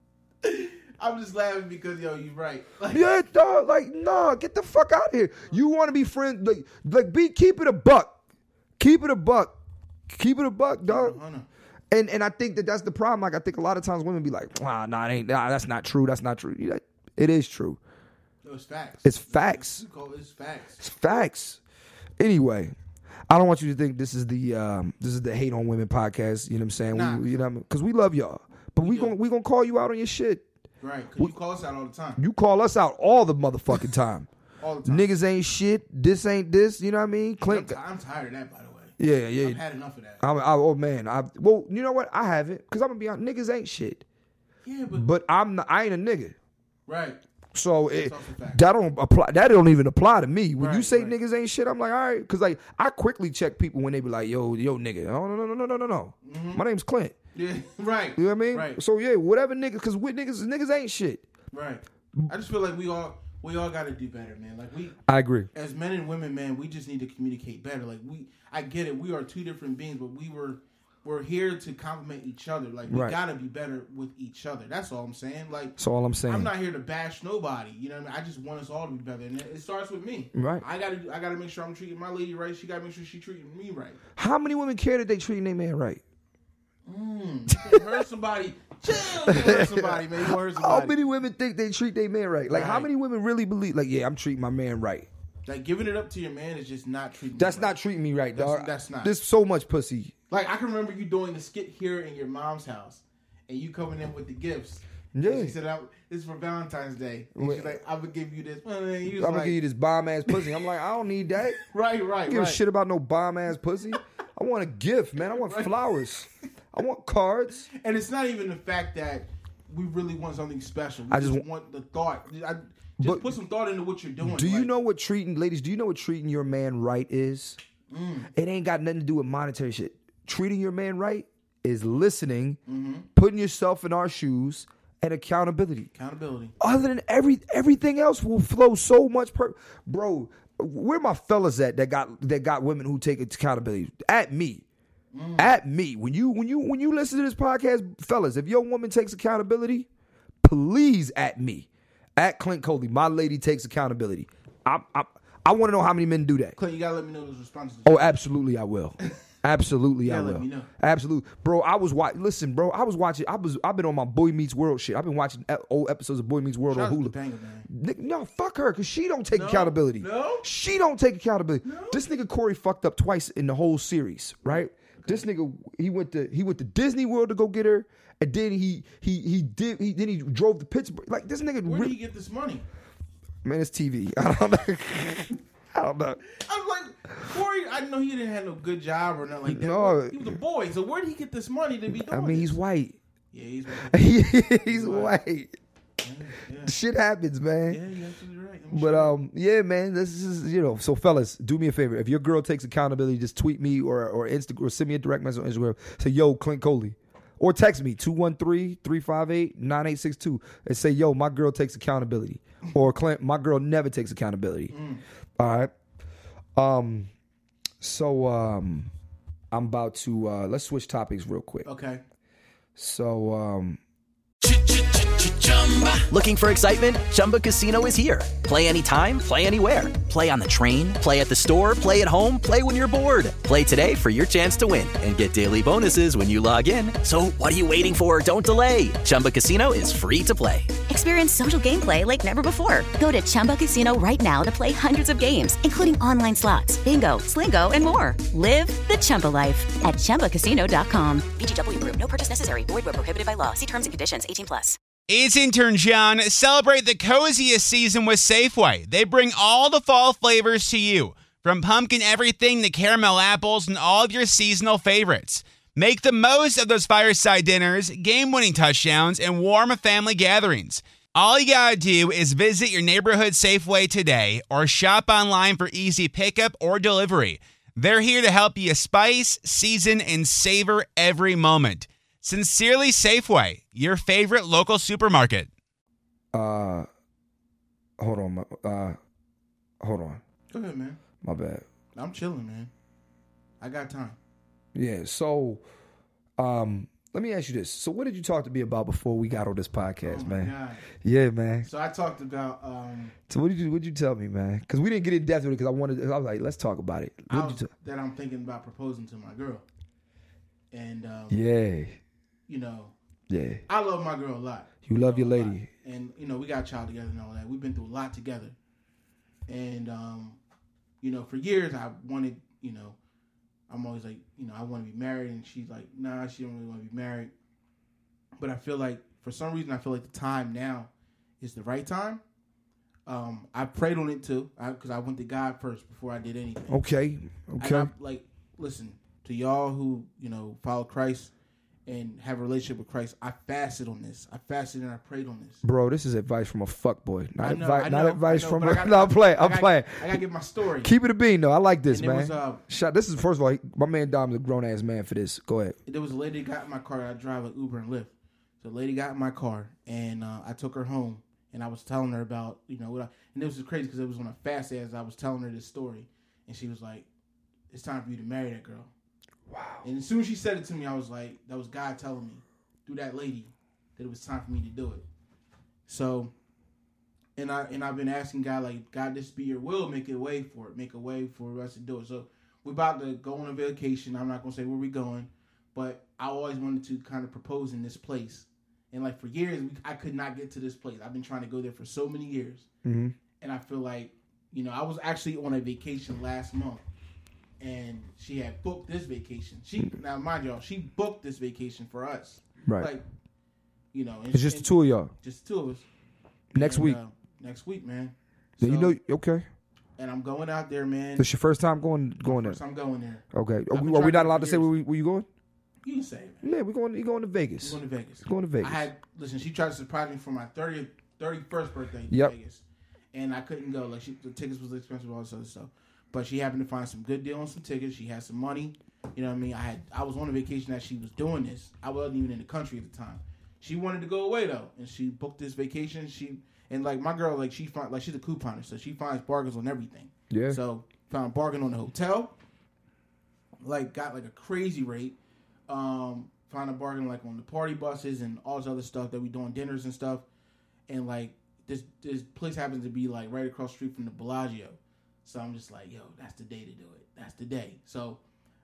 S7: I'm just laughing because, yo, you're right.
S5: Yeah, dog. Like, nah, get the fuck out of here. You want to be friends? Keep it a buck. Keep it a buck. Keep it a buck, dog. And I think that's the problem. Like, I think a lot of times women be like, that's not true. That's not true. Like, it is true.
S7: No, it's facts.
S5: It's facts.
S7: It's facts.
S5: It's facts. Anyway, I don't want you to think this is the Hate on Women podcast. You know what I'm saying?
S7: Nah.
S5: You know what I mean? Because we love y'all, but we gonna call you out on your shit.
S7: Right, because you call us out all the time.
S5: You call us out all the motherfucking time.
S7: All the time.
S5: Niggas ain't shit. This ain't this. You know what I mean? Clint.
S7: I'm tired of that, by the way.
S5: Yeah.
S7: I've had enough of that.
S5: Oh man. Well, you know what? I haven't, because I'm gonna be honest. Niggas ain't shit.
S7: Yeah,
S5: but I ain't a nigga.
S7: Right.
S5: So that don't apply. That don't even apply to me. When you say niggas ain't shit, I'm like, all right, because like I quickly check people when they be like, yo, nigga. Oh no. Mm-hmm. My name's Clint.
S7: Yeah, right.
S5: You know what I mean?
S7: Right.
S5: So yeah, whatever niggas, because with niggas ain't shit.
S7: Right. I just feel like we all got to do better, man. Like
S5: I agree.
S7: As men and women, man, we just need to communicate better. Like I get it. We are two different beings, but we're here to complement each other. Like we gotta be better with each other. That's all I'm saying. Like
S5: that's all I'm saying.
S7: I'm not here to bash nobody. You know what I mean? I just want us all to be better, and it starts with me.
S5: Right.
S7: I gotta make sure I'm treating my lady right. She gotta make sure she's treating me right.
S5: How many women care that they treating their man right?
S7: You hurt somebody. Chill. You hurt somebody, man. You hurt somebody.
S5: How many women think they treat their man right? Like how many women really believe? Like I'm treating my man right.
S7: Like giving it up to your man is just not treating.
S5: That's
S7: me
S5: not
S7: right.
S5: Treating me right, dog.
S7: That's not.
S5: There's so much pussy.
S7: Like I can remember you doing the skit here in your mom's house, and you coming in with the gifts.
S5: Yeah.
S7: And she said, "This is for Valentine's Day." And she's like, "I would give you this." I'm
S5: gonna give you this bomb ass pussy. I'm like, I don't need that.
S7: Right.
S5: I don't give a shit about no bomb ass pussy. I want a gift, man. I want flowers. I want cards.
S7: And it's not even the fact that we really want something special. I just want the thought. Just put some thought into what you're doing.
S5: Do you know what treating your man right is? It ain't got nothing to do with monetary shit. Treating your man right is listening, putting yourself in our shoes, and accountability. Other than everything else will flow so much. Bro, where my fellas at that got women who take accountability? At me. At me. When you listen to this podcast, fellas, if your woman takes accountability, please at me. At Clint Coley, my lady takes accountability. I want to know how many men do that.
S7: Clint, you gotta let me know those responses.
S5: Oh, absolutely, I will. Absolutely, I will.
S7: Let me know.
S5: Absolutely, bro. I was watching. I've been on my Boy Meets World shit. I've been watching old episodes of Boy Meets World on Hulu. No, fuck her, cause she don't take accountability.
S7: No,
S5: she don't take accountability.
S7: No?
S5: This nigga Corey fucked up twice in the whole series, right? Okay. This nigga he went to Disney World to go get her, and then he drove to Pittsburgh. Like this nigga.
S7: Where did he get this money?
S5: Man, it's TV. I don't know. I don't know.
S7: I'm like, Corey, I know he didn't have no good job or nothing like that.
S5: No.
S7: He was a boy, so where did he get this money to be doing
S5: I mean, he's white.
S7: Yeah, he's white.
S5: He's white. Yeah. Shit happens, man.
S7: Yeah, you're absolutely right.
S5: But yeah, man, this is so fellas, do me a favor. If your girl takes accountability, just tweet me or Instagram or send me a direct message on Instagram. Say, yo, Clint Coley. Or text me 213-358-9862 and say, yo, my girl takes accountability. Or Clint, my girl never takes accountability. All right. So I'm about to let's switch topics real quick.
S7: Okay.
S5: So
S8: Looking for excitement? Chumba Casino is here. Play anytime, play anywhere. Play on the train, play at the store, play at home, play when you're bored. Play today for your chance to win and get daily bonuses when you log in. So what are you waiting for? Don't delay. Chumba Casino is free to play.
S13: Experience social gameplay like never before. Go to Chumba Casino right now to play hundreds of games, including online slots, bingo, Slingo, and more. Live the Chumba life at ChumbaCasino.com.
S3: VGW Group. No purchase necessary. Void where prohibited by law. See terms and conditions. 18+.
S4: It's intern John. Celebrate the coziest season with Safeway. They bring all the fall flavors to you, from pumpkin everything to caramel apples and all of your seasonal favorites. Make the most of those fireside dinners, game-winning touchdowns, and warm family gatherings. All you gotta do is visit your neighborhood Safeway today or shop online for easy pickup or delivery. They're here to help you spice, season, and savor every moment. Sincerely Safeway, your favorite local supermarket.
S5: Hold on. Hold on.
S7: Go ahead, man.
S5: My bad.
S7: I'm chilling, man. I got time.
S5: Yeah, so let me ask you this. So what did you talk to me about before we got on this podcast, man?
S7: God.
S5: Yeah, man.
S7: So I talked about
S5: So what did you tell me, man? Because we didn't get in depth with it because I was like, let's talk about it.
S7: that I'm thinking about proposing to my girl. And
S5: yeah.
S7: You know,
S5: yeah.
S7: I love my girl a lot.
S5: You love your lady.
S7: And you know, we got a child together and all that. We've been through a lot together. And you know, for years I wanted, you know, I'm always like, you know, I want to be married, and she's like, nah, she don't really want to be married. But I feel like, for some reason, I feel like the time now is the right time. I prayed on it too, because I went to God first before I did anything.
S5: Okay.
S7: Like, listen, to y'all who, you know, follow Christ and have a relationship with Christ, I fasted on this. I fasted and I prayed on this.
S5: Bro, this is advice from a fuckboy. Not advice from
S7: a...
S5: No, I'm playing.
S7: I gotta give my story.
S5: Keep it a bean, though. I like this, man.
S7: Was,
S5: this is, first of all, my man Dom is a grown-ass man for this. Go ahead.
S7: There was a lady that got in my car. I drive like Uber and Lyft. So the lady got in my car, and I took her home, and I was telling her about, you know, and this was crazy because it was on a fast as I was telling her this story, and she was like, it's time for you to marry that girl. Wow. And as soon as she said it to me, I was like, that was God telling me through that lady that it was time for me to do it. So, and I've been asking God, like, God, this be your will, make a way for it, make a way for us to do it. So we're about to go on a vacation. I'm not gonna say where we're going, but I always wanted to kind of propose in this place. And like for years, I could not get to this place. I've been trying to go there for so many years.
S5: Mm-hmm.
S7: And I feel like, you know, I was actually on a vacation last month. And she had booked this vacation. Now, mind y'all, she booked this vacation for us.
S5: Right.
S7: Like, you know.
S5: It's just the two of y'all.
S7: Just the two of us.
S5: Next week.
S7: Next week, man.
S5: So, you know, okay.
S7: And I'm going out there, man.
S5: This your first time going there?
S7: First I'm going there.
S5: Okay. Are we not allowed to say where you going?
S7: You can say it, man.
S5: Yeah, you going to Vegas.
S7: We're going to Vegas.
S5: Going to Vegas.
S7: Listen, she tried to surprise me for my 31st birthday in Vegas. And I couldn't go. Like, the tickets was expensive, all this other stuff. But she happened to find some good deal on some tickets. She had some money. You know what I mean? I was on a vacation that she was doing this. I wasn't even in the country at the time. She wanted to go away though, and she booked this vacation. Like my girl, like she's a couponer, so she finds bargains on everything.
S5: Yeah.
S7: So found a bargain on the hotel. Like got like a crazy rate. Found a bargain like on the party buses and all this other stuff that we doing dinners and stuff. And like this place happens to be like right across the street from the Bellagio. So I'm just like, yo, that's the day to do it. That's the day. So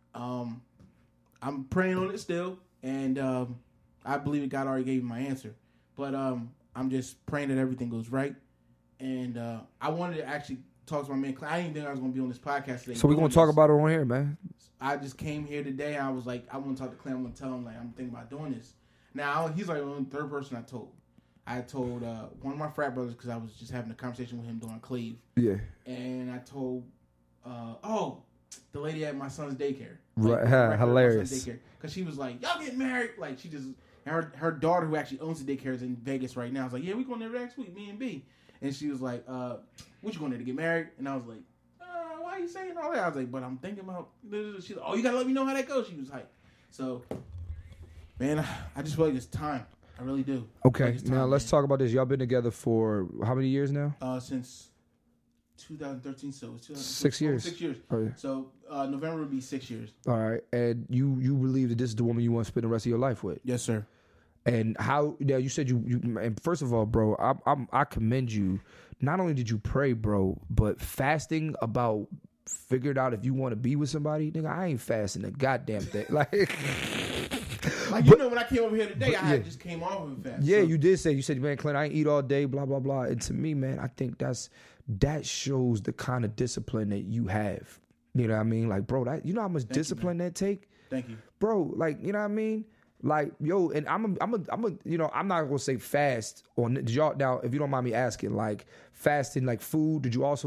S7: I'm praying on it still. And I believe God already gave me my answer. But I'm just praying that everything goes right. And I wanted to actually talk to my man. I didn't think I was going to be on this podcast today.
S5: So we're going to talk about it on here, man.
S7: I just came here today. I was like, I want to talk to Clint. I'm going to tell him, like, I'm thinking about doing this. Now, he's like the third person I told. I told one of my frat brothers because I was just having a conversation with him during Cleve.
S5: Yeah.
S7: And I told, the lady at my son's daycare.
S5: Right, hilarious.
S7: Because she was like, y'all get married. Like, she just, her daughter who actually owns the daycare is in Vegas right now. I was like, yeah, we going there next week, me and B. And she was like, what you going there to get married? And I was like, why are you saying all that? I was like, but I'm thinking about, she's like, oh, you got to let me know how that goes. She was like, so, man, I just feel like it's time. I really do.
S5: Okay, now let's talk about this. Y'all been together for how many years now?
S7: Since 2013, so it's
S5: 6 years.
S7: 6 years.
S5: Oh, yeah.
S7: So November would be 6 years.
S5: All right, and you believe that this is the woman you want to spend the rest of your life with?
S7: Yes, sir.
S5: And how? Now you said you. And first of all, bro, I commend you. Not only did you pray, bro, but fasting about figured out if you want to be with somebody. Nigga, I ain't fasting a goddamn thing. Like
S7: you know, when I came over here today, I had just came off of a fast.
S5: Yeah, so. You did say, you said, man, Clint, I ain't eat all day, blah, blah, blah. And to me, man, I think that shows the kind of discipline that you have. You know what I mean? Like, bro, you know how much discipline that take?
S7: Thank you.
S5: Bro, like, you know what I mean? Like, yo, and I'm you know, I'm not gonna say fast on y'all. Now, if you don't mind me asking, like fasting, like food, did you also like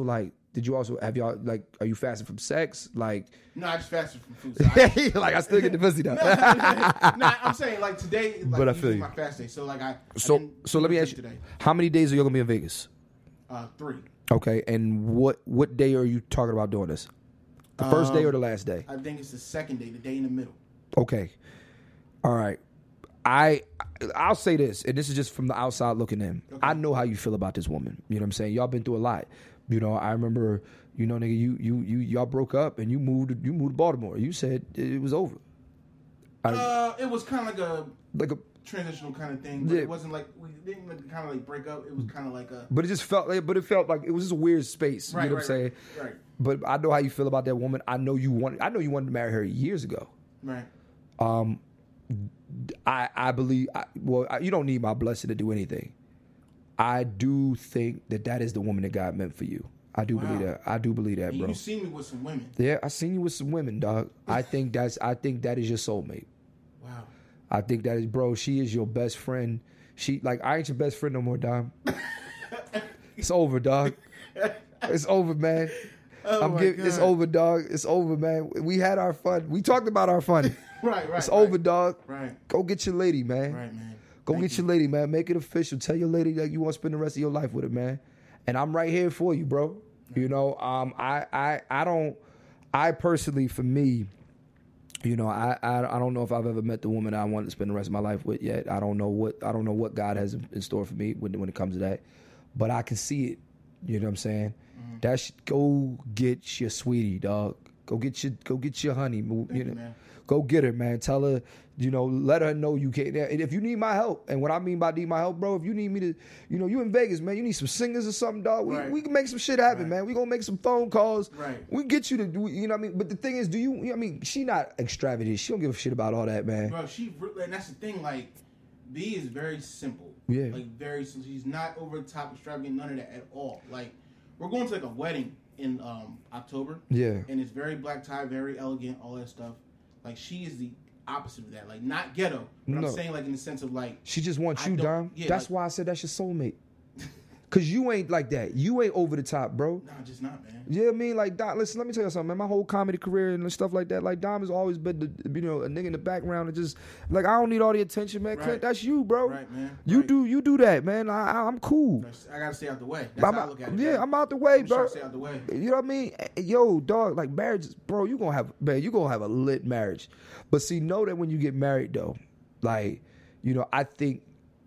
S5: did you also have y'all like? Are you fasting from sex? Like,
S7: no, I just fasted from food. So
S5: like I still get the pussy though.
S7: no, I'm saying like today, like
S5: But I feel you.
S7: my fast day. So like
S5: So let me ask you,
S7: today.
S5: how many days are you gonna be in Vegas?
S7: 3.
S5: Okay, and what day are you talking about doing this? The first day or the last day?
S7: I think it's the second day, the day in the middle.
S5: Okay, all right. I'll say this, and this is just from the outside looking in. Okay. I know how you feel about this woman. You know what I'm saying? Y'all been through a lot. You know, I remember, you know, nigga, y'all broke up and you moved to Baltimore. You said it was over.
S7: It was kind of like a transitional kind of thing. But it wasn't like we didn't kind of like break up. It was kind of like a.
S5: But it felt like it was just a weird space.
S7: Right,
S5: you know what I'm saying?
S7: Right.
S5: But I know how you feel about that woman. I know you wanted to marry her years ago.
S7: Right.
S5: I believe. You don't need my blessing to do anything. I do think that is the woman that God meant for you. I do believe that. I do believe that, bro.
S7: You seen me with some women.
S5: Yeah, I seen you with some women, dog. I think that is your soulmate.
S7: Wow.
S5: I think that is, bro. She is your best friend. I ain't your best friend no more, Dom. It's over, dog. It's over, man. It's over, dog. It's over, man. We had our fun. We talked about our fun.
S7: Right.
S5: It's over, dog.
S7: Right.
S5: Go get your lady, man.
S7: Right, man.
S5: Go get your lady, man. Make it official. Tell your lady that you want to spend the rest of your life with her, man. And I'm right here for you, bro. You know, I personally, for me, you know, I don't know if I've ever met the woman I want to spend the rest of my life with yet. I don't know what God has in store for me when it comes to that. But I can see it. You know what I'm saying? Go get your sweetie, dog. Go get your honey. You know, go get her, man. Tell her, you know, let her know you can't. And if you need my help, and what I mean by need my help, bro, if you need me to, you know, you in Vegas, man, you need some singers or something, dog. We can make some shit happen, man. We gonna make some phone calls.
S7: Right.
S5: We get you to do, you know what I mean? But the thing is, she not extravagant. She don't give a shit about all that, man.
S7: Bro, and that's the thing, like, B is very simple.
S5: Yeah.
S7: Like, very simple. She's not over the top, extravagant, none of that at all. Like, we're going to like a wedding in October.
S5: Yeah.
S7: And it's very black tie, very elegant, all that stuff. Like, she is the opposite of that. Like, not ghetto, but I'm saying, like, in the sense of, like...
S5: She just wants you, Dom.
S7: Yeah,
S5: that's why I said that's your soulmate. Because you ain't like that. You ain't over the top, bro.
S7: Nah, just not, man.
S5: Yeah, I mean, like, Dom, listen, let me tell you something, man. My whole comedy career and stuff like that, like, Dom has always been, a nigga in the background and just, like, I don't need all the attention, man.
S7: Right.
S5: Clint, that's you, bro.
S7: Right, man.
S5: You do that, man. I'm cool.
S7: I got to stay out the way. That's how I look at it.
S5: Yeah,
S7: man.
S5: I'm out the way, bro.
S7: I'm stay out the way.
S5: You know what I mean? Yo, dog, like, marriage, bro, you gonna have a lit marriage. But see, know that when you get married, though, like, you know, I think,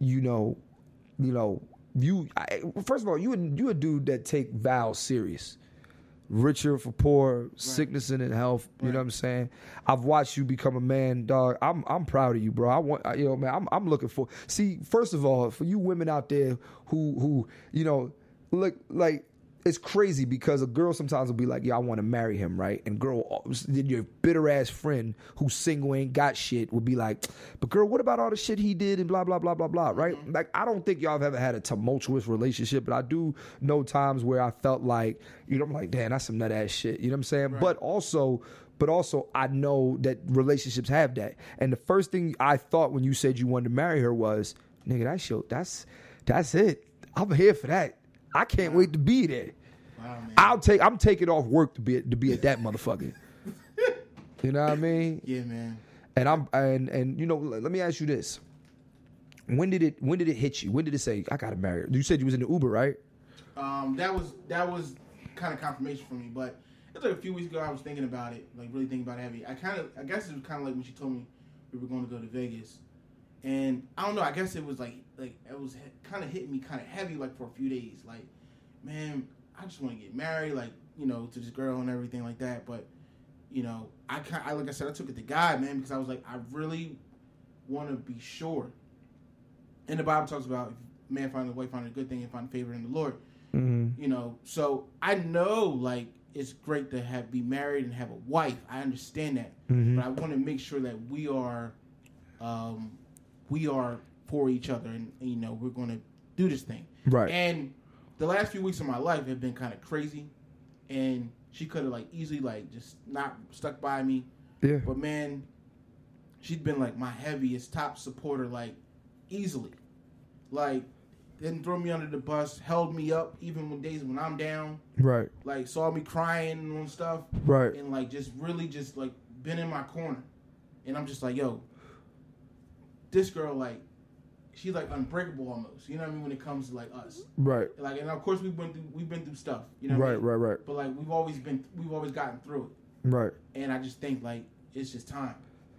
S5: first of all, you a dude that take vows serious. Richer for poor, sickness and in health. You know what I'm saying? I've watched you become a man, dog. I'm proud of you, bro. I'm looking for. See, first of all, for you women out there who look like. It's crazy because a girl sometimes will be like, yeah, I want to marry him, right? And girl, your bitter ass friend who's single, ain't got shit, would be like, but girl, what about all the shit he did and blah, blah, blah, blah, blah, right? Mm-hmm. Like, I don't think y'all have ever had a tumultuous relationship, but I do know times where I felt like, you know, I'm like, damn, that's some nut ass shit. You know what I'm saying? Right. But also, I know that relationships have that. And the first thing I thought when you said you wanted to marry her was, nigga, that's it. I'm here for that. I can't wait to be there. Wow, I'm taking off work to be at that motherfucker. You know what I mean?
S7: Yeah, man.
S5: And you know, let me ask you this. When did it hit you? When did it say I gotta marry her? You said you was in the Uber, right?
S7: That was kind of confirmation for me, but it was like a few weeks ago I was thinking about it, like really thinking about it heavy. I guess it was kind of like when she told me we were going to go to Vegas. And I don't know, I guess it was like it was kind of hitting me kind of heavy, like for a few days. Like, man, I just want to get married, like, you know, to this girl and everything like that. But, you know, like I said, I took it to God, man, because I was like, I really want to be sure. And the Bible talks about if man find a way, find a good thing, and find favor in the Lord. Mm-hmm. You know, so I know, like, it's great to be married and have a wife. I understand that. Mm-hmm. But I want to make sure that we are for each other, and you know, we're going to do this thing.
S5: Right.
S7: And the last few weeks of my life have been kind of crazy, and she could have like easily like just not stuck by me.
S5: Yeah.
S7: But man, she'd been like my heaviest top supporter, like easily. Like didn't throw me under the bus, held me up even when days when I'm down.
S5: Right.
S7: Like saw me crying and stuff.
S5: Right.
S7: And like just really just like been in my corner. And I'm just like, yo, this girl like she's like unbreakable almost. You know what I mean? When it comes to like us.
S5: Right.
S7: Like, and of course we've been through stuff. You know what I mean?
S5: Right.
S7: But like we've always gotten through it.
S5: Right.
S7: And I just think like it's just time.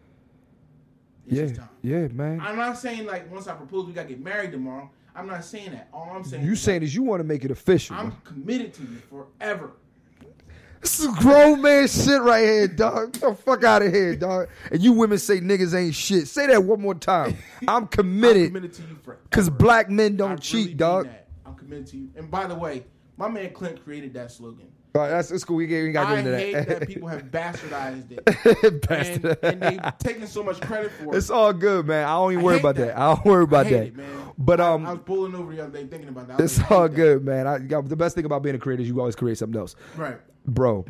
S5: Yeah, man.
S7: I'm not saying like once I propose we gotta get married tomorrow. I'm not saying that. All I'm saying
S5: is you want to make it official.
S7: I'm committed to you forever.
S5: This is grown man shit right here, dog. Get the fuck out of here, dog. And you women say niggas ain't shit. Say that one more time. I'm committed.
S7: I'm committed to you forever.
S5: Because black men don't cheat, dog.
S7: I'm committed to you. And by the way, my man Clint created that slogan.
S5: All right, that's cool. We got to get into that.
S7: I hate that people have bastardized it. and they've taken so much credit for it.
S5: It's all good, man. I don't even worry about that. I don't worry about that.
S7: It, man.
S5: But
S7: I was pulling over the other day thinking about that.
S5: It's all good, man. The best thing about being a creator is you always create something else.
S7: Right.
S5: Bro,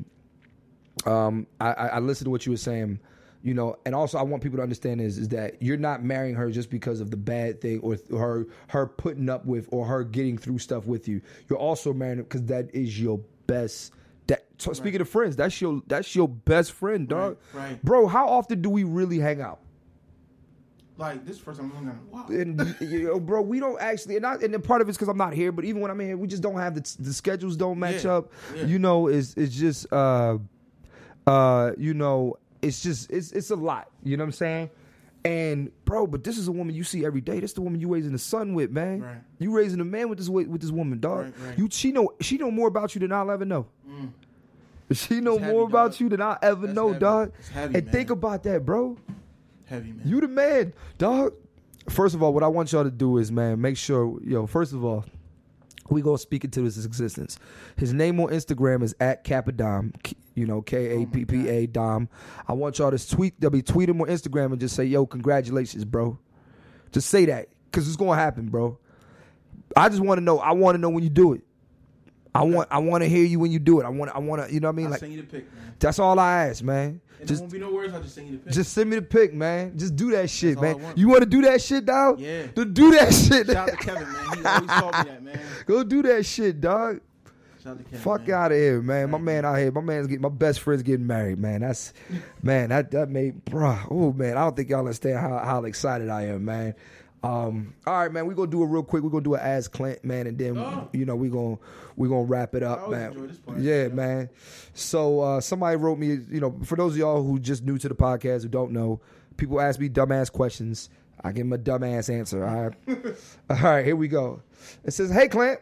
S5: I listened to what you were saying, you know, and also I want people to understand is that you're not marrying her just because of the bad thing or her putting up with or her getting through stuff with you. You're also marrying her because that is your best. Speaking of friends, that's your best friend, dog.
S7: Right.
S5: Bro, how often do we really hang out?
S7: Like this first time I'm looking at
S5: and you know, bro, we don't actually, and then part of it's because I'm not here. But even when I'm in here, we just don't have the schedules don't match up.
S7: Yeah.
S5: You know, it's just you know, it's a lot. You know what I'm saying? And bro, but this is a woman you see every day. This is the woman you raising the son with, man.
S7: Right.
S5: You raising a man with this woman, dog.
S7: Right.
S5: She know more about you than I'll ever know. She know
S7: It's
S5: more
S7: heavy,
S5: about
S7: dog.
S5: you than I'll ever know,
S7: heavy.
S5: dog.
S7: It's heavy,
S5: and
S7: man.
S5: think about that, bro.
S7: Heavy, man.
S5: You the man, dog. First of all, what I want y'all to do is, man, make sure, first of all, we gonna speak into his existence. His name on Instagram is @Kappadom, Kappa Dom. I want y'all to tweet him on Instagram and just say, yo, congratulations, bro. Just say that, because it's gonna happen, bro. I just want to know. I want to know when you do it. I want to hear you when you do it. I want to, you know what I mean?
S7: I'll send you the pic, man.
S5: That's all I ask, man.
S7: And there won't be no words. I'll just send you the pic.
S5: Just send me the pic, man. Just do that shit,
S7: That's all
S5: man.
S7: I want.
S5: You want to do that shit, dog?
S7: Yeah.
S5: To do that shit.
S7: Shout out to Kevin, man. He always told me that, man.
S5: Go do that shit, dog.
S7: Shout out to Kevin,
S5: Fuck
S7: man.
S5: out of here, man. My man out here. My best friend's getting married, man. That's, man. That made, bro. Oh man, I don't think y'all understand how excited I am, man. All right, man. We gonna do it real quick. We gonna do it as Clint, man, and then we gonna wrap it up, man.
S7: enjoy this part,
S5: Yeah, man. So somebody wrote me. For those of y'all who just new to the podcast who don't know, people ask me dumbass questions. I give them a dumbass answer. All right. All right. Here we go. It says, "Hey, Clint.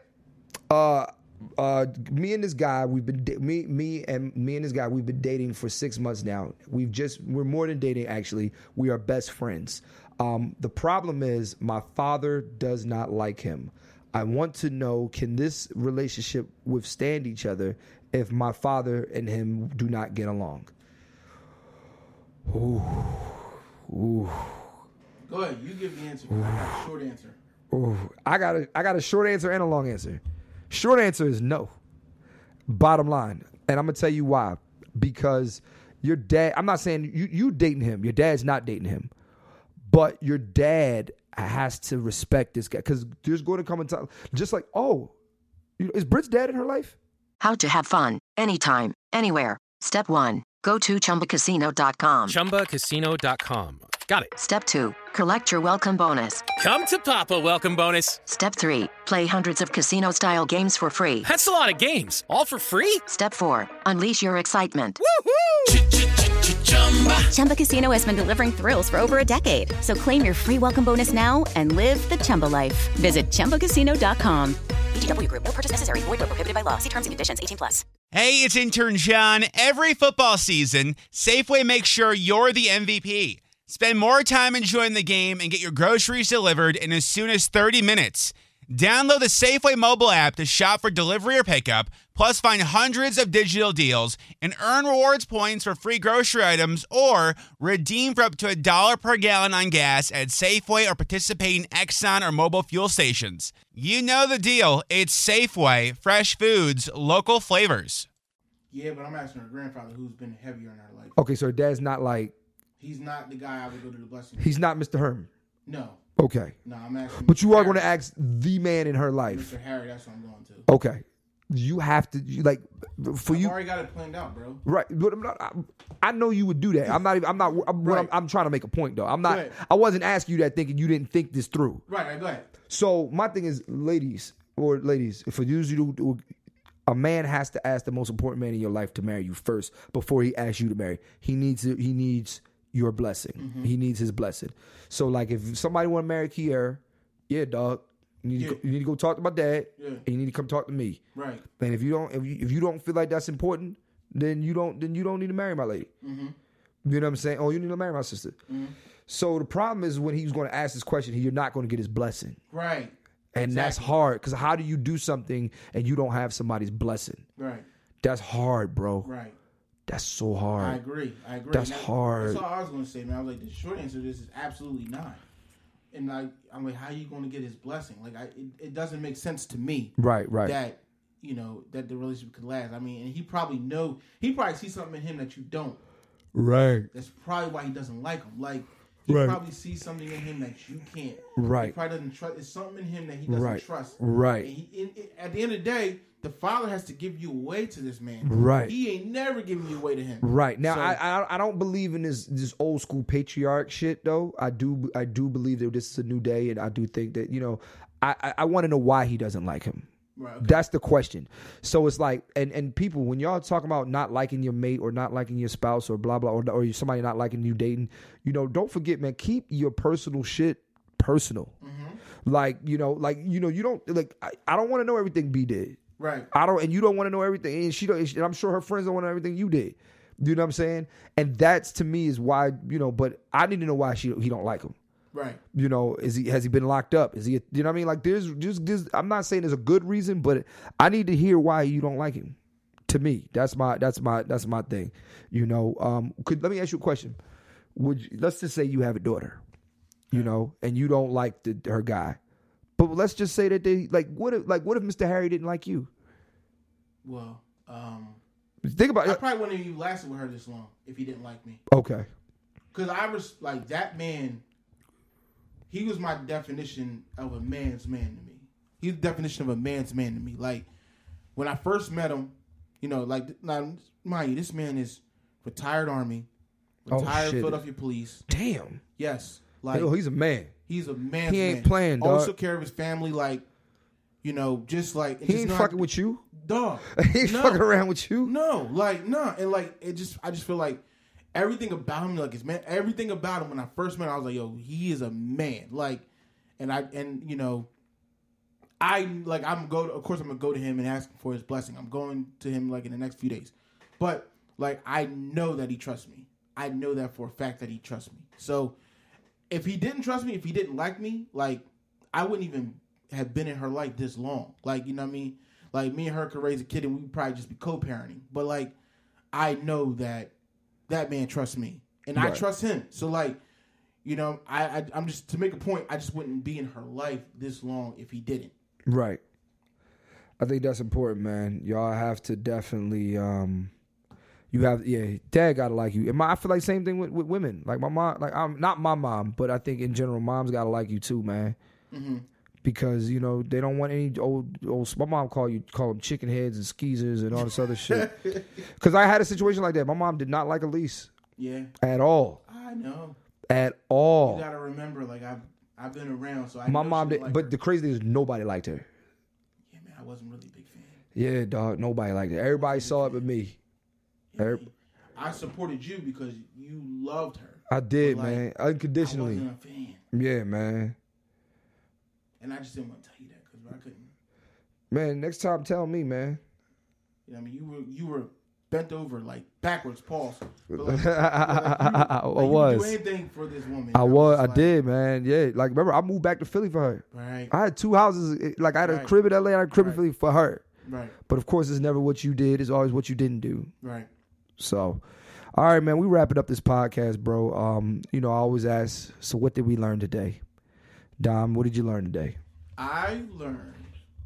S5: Me and this guy, we've been me and this guy, we've been dating for 6 months now. We're more than dating, actually. We are best friends. The problem is my father does not like him. I want to know, can this relationship withstand each other if my father and him do not get along?" Ooh.
S7: Go ahead. You give the answer. I got a short answer.
S5: Ooh. I got a short answer and a long answer. Short answer is no. Bottom line. And I'm going to tell you why. Because your dad, I'm not saying you dating him. Your dad's not dating him. But your dad has to respect this guy. Because there's going to come a time, just like, is Britt's dad in her life?
S14: How to have fun, anytime, anywhere. Step 1, go to ChumbaCasino.com.
S15: ChumbaCasino.com. Got it.
S14: Step 2, collect your welcome bonus.
S15: Come to Papa welcome bonus.
S14: Step 3, play hundreds of casino-style games for free.
S15: That's a lot of games. All for free?
S14: Step 4, unleash your excitement.
S15: Woohoo!
S13: Chumba Casino has been delivering thrills for over a decade. So claim your free welcome bonus now and live the Chumba life. Visit ChumbaCasino.com.
S3: VGW Group. No purchase necessary. Void where prohibited by law. See terms and conditions. 18+.
S4: Hey, it's intern John. Every football season, Safeway makes sure you're the MVP. Spend more time enjoying the game and get your groceries delivered in as soon as 30 minutes. Download the Safeway mobile app to shop for delivery or pickup, plus find hundreds of digital deals and earn rewards points for free grocery items or redeem for up to $1 per gallon on gas at Safeway or participating Exxon or mobile fuel stations. You know the deal. It's Safeway, fresh foods, local flavors.
S7: Yeah, but I'm asking her grandfather who's been heavier in her life.
S5: Okay, so her dad's not like...
S7: He's not the guy I would go to the blessing.
S5: He's not Mr. Herman.
S7: No.
S5: Okay.
S7: No, I'm asking.
S5: But you are going to ask the man in her life.
S7: Mr. Harry, that's what I'm going to.
S5: Okay. You have to
S7: I've already got it planned out, bro.
S5: Right, but I know you would do that. I'm trying to make a point though. I wasn't asking you that thinking you didn't think this through.
S7: Right, go ahead.
S5: So my thing is, ladies, for you, a man has to ask the most important man in your life to marry you first before he asks you to marry. He needs your blessing. Mm-hmm. He needs his blessing. So like, if somebody want to marry Kiera, yeah, dog. You need to go talk to my dad, and you need to come talk to me. Right. And if you don't feel like that's important, then you don't need to marry my lady. Mm-hmm. You know what I'm saying? Oh, you need to marry my sister. Mm-hmm. So the problem is when he's going to ask this question, you're not going to get his blessing. Right. And that's hard because how do you do something and you don't have somebody's blessing? Right. That's hard, bro. Right. That's so hard.
S7: I agree.
S5: That's hard.
S7: That's all I was going to say, man. I was like, the short answer to this is absolutely not. And I'm like, how are you going to get his blessing? Like, it doesn't make sense to me.
S5: Right.
S7: That, that the relationship could last. I mean, and he probably sees something in him that you don't.
S5: Right.
S7: That's probably why he doesn't like him. Like, he probably sees something in him that you can't.
S5: Right.
S7: He probably doesn't trust. There's something in him that he doesn't trust.
S5: Right.
S7: And at the end of the day, the father has to give you away to this man.
S5: Right.
S7: He ain't never giving you away to him.
S5: Right. Now, I don't believe in this old school patriarch shit though. I do believe that this is a new day, and I do think that I want to know why he doesn't like him. Right, okay. That's the question. So it's like, and people, when y'all talking about not liking your mate or not liking your spouse or blah blah, or somebody not liking you dating, don't forget, man, keep your personal shit personal. Mm-hmm. You don't like. I don't want to know everything B did. Right. And you don't want to know everything, and she don't. And I'm sure her friends don't want to know everything you did. You know what I'm saying? And that's to me is why But I need to know why he don't like him. Right. Has he been locked up? Is he? You know what I mean? Like there's I'm not saying there's a good reason, but I need to hear why you don't like him. To me, that's my thing. Let me ask you a question. Let's just say you have a daughter, and you don't like her guy. But let's just say that they what if Mr. Harry didn't like you?
S7: Well,
S5: think about it.
S7: I probably wouldn't even lasted with her this long if he didn't like me.
S5: Okay.
S7: Because I was like that man. He was my definition of a man's man to me. He's the definition of a man's man to me. Like when I first met him, now mind you, this man is retired Army, retired Philadelphia Police.
S5: Damn.
S7: Yes.
S5: He's a man.
S7: He's a man's
S5: man. He ain't
S7: man.
S5: playing, dog.
S7: Also care of his family, just like
S5: he ain't fucking with you,
S7: dog.
S5: He ain't fucking around with you.
S7: No, and I just feel like everything about him, like his man, everything about him. When I first met him, I was like, yo, he is a man. Of course, I'm gonna go to him and ask him for his blessing. I'm going to him in the next few days, but I know that he trusts me. I know that for a fact that he trusts me. So. If he didn't trust me, if he didn't like me, I wouldn't even have been in her life this long. You know what I mean? Me and her could raise a kid and we'd probably just be co-parenting. But I know that man trusts me and I trust him. So I'm just, to make a point, I just wouldn't be in her life this long if he didn't.
S5: Right. I think that's important, man. Y'all have to definitely, dad gotta like you. And I feel like same thing with women. Like my mom, I'm not my mom, but I think in general, moms gotta like you too, man. Mm-hmm. Because they don't want any old. My mom call them chicken heads and skeezers and all this other shit. Because I had a situation like that. My mom did not like Elise. Yeah. At all.
S7: I know.
S5: At all.
S7: You gotta remember, I've been around, so I.
S5: My mom did,
S7: like
S5: but the crazy thing is nobody liked her.
S7: Yeah, man, I wasn't really a big fan.
S5: Yeah, dog. Nobody liked her. Everybody saw it but me.
S7: I supported you because you loved her.
S5: I did, man. Unconditionally.
S7: I wasn't a fan.
S5: Yeah, man.
S7: And I just didn't want to tell you that because I couldn't.
S5: Man, next time tell me, man.
S7: You were bent over backwards, pause.
S5: I was.
S7: You do anything for this woman.
S5: I did, man. Yeah, remember I moved back to Philly for her. Right. I had 2 houses. I had a crib in LA and I had a crib in Philly for her. Right. But of course, it's never what you did. It's always what you didn't do. Right. So, all right, man, we wrapping up this podcast, bro. I always ask, so what did we learn today? Dom, what did you learn today?
S7: I learned,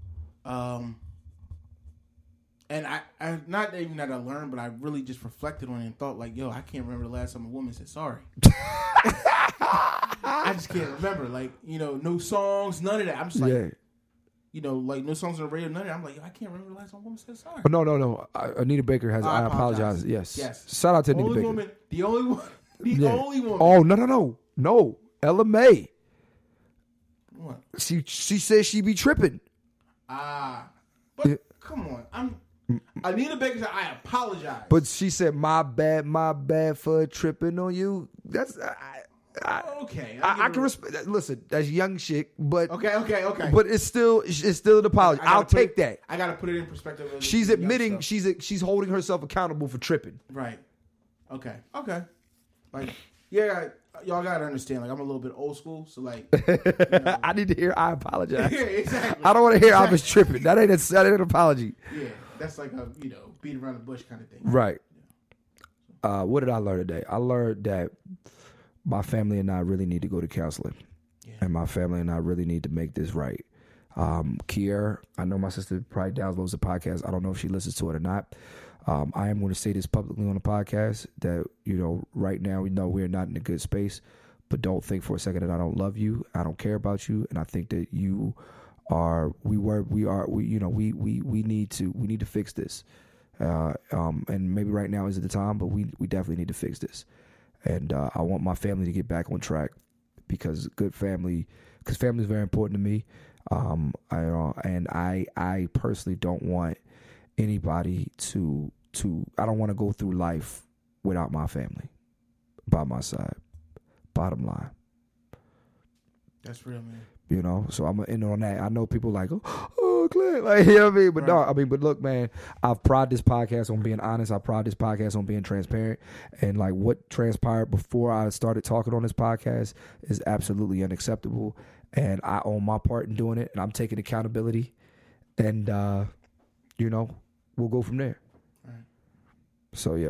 S7: and I not even that I learned, but I really just reflected on it and thought I can't remember the last time a woman said sorry. I just can't remember. Like, no songs, none of that. I'm just like, like no songs on the radio, none of that. I'm like, I can't remember the last time a woman said sorry.
S5: Oh, no. Anita Baker has I apologize. Yes. Shout out to Anita Baker.
S7: The only woman.
S5: Oh, no. Ella May.
S7: What?
S5: She says she be tripping.
S7: But come on. Anita Baker said, I apologize.
S5: But she said, my bad for tripping on you. That's...
S7: okay.
S5: I can respect that. Listen, that's young shit, but...
S7: Okay.
S5: But it's still an apology. I'll take that.
S7: I got to put it in perspective.
S5: She's admitting she's holding herself accountable for tripping.
S7: Right. Okay. Like, yeah, y'all got to understand, like, I'm a little bit old school, so, like...
S5: I need to hear I apologize.
S7: Yeah, exactly.
S5: I don't want to hear I was tripping. That ain't an apology.
S7: Yeah, that's like a, beat around the bush kind of thing.
S5: Right. What did I learn today? I learned that my family and I really need to go to counseling. Yeah. And my family and I really need to make this right. Kiera, I know my sister probably downloads the podcast. I don't know if she listens to it or not. I am going to say this publicly on the podcast that, right now we know we're not in a good space, but don't think for a second that I don't love you. I don't care about you. And I think that you are, we need to fix this. And maybe right now isn't the time, but we definitely need to fix this. And I want my family to get back on track because family is very important to me. I personally don't want anybody to I don't want to go through life without my family by my side. Bottom line.
S7: That's real, man.
S5: So I'm gonna end on that. I know people like, oh, Clint, like, you know what I mean? But right. But look, man, I've prided this podcast on being honest. I pride this podcast on being transparent. And like what transpired before I started talking on this podcast is absolutely unacceptable. And I own my part in doing it, and I'm taking accountability. And we'll go from there. All right. So yeah.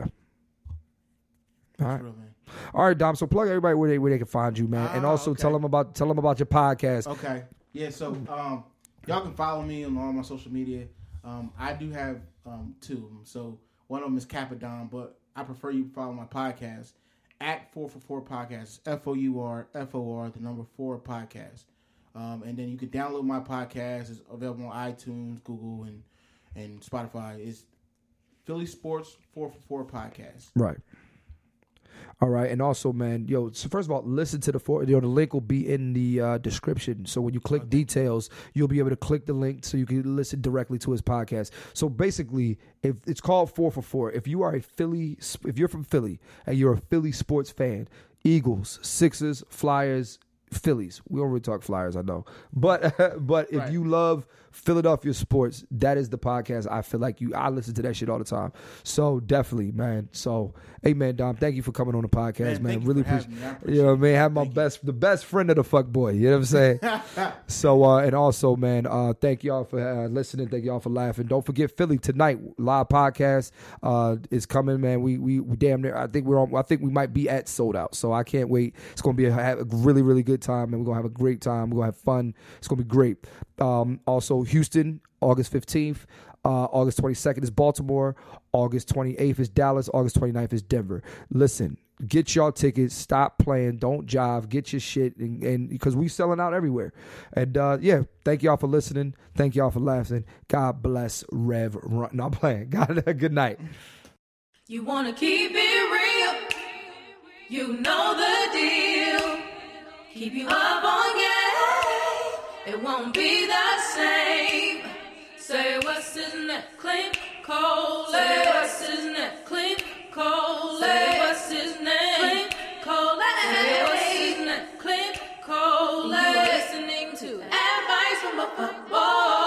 S5: All right.
S7: Real, man.
S5: All right, Dom. So plug everybody where they can find you, man, and also tell them about your podcast.
S7: Okay. Yeah. So y'all can follow me on all my social media. I do have two of them. So one of them is Capadon, but I prefer you follow my podcast at 4for4 Podcast. FOUR, the number 4 podcast. And then you can download my podcast. It's available on iTunes, Google, and Spotify. It's Philly Sports 4for4 Podcast.
S5: Right. All right, and also, man, so first of all, listen to the link will be in the description. So when you click details, you'll be able to click the link so you can listen directly to his podcast. So basically, if it's called 4for4, if you're from Philly and you're a Philly sports fan, Eagles, Sixers, Flyers, Phillies. We don't really talk Flyers, I know. But if you love Philadelphia sports, that is the podcast. I feel like I listen to that shit all the time. So definitely, man. So, hey, man, Dom, thank you for coming on the podcast, man. Really appreciate it. Have the best friend of the fuck boy. You know what I'm saying? So, and also, man, thank y'all for listening. Thank y'all for laughing. Don't forget Philly tonight. Live podcast is coming, man. We damn near. I think we might be at sold out. So I can't wait. It's gonna be a really, really good time, and we're gonna have a great time. We're gonna have fun. It's gonna be great. Also, Houston, August 15th. August 22nd is Baltimore. August 28th is Dallas. August 29th is Denver. Listen, get y'all tickets. Stop playing. Don't jive. Get your shit, and because we selling out everywhere. And thank y'all for listening. Thank y'all for laughing. God bless Rev. No, I'm playing. God, good night.
S6: You wanna keep it real. You know the deal. Keep you up on game. It won't be the same. Say what's his name? Clint Cole. Say what's his name? Clint Cole. Say what's his name? Clint Cole. Say what's his name? Clint Cole. You're listening to advice from a football.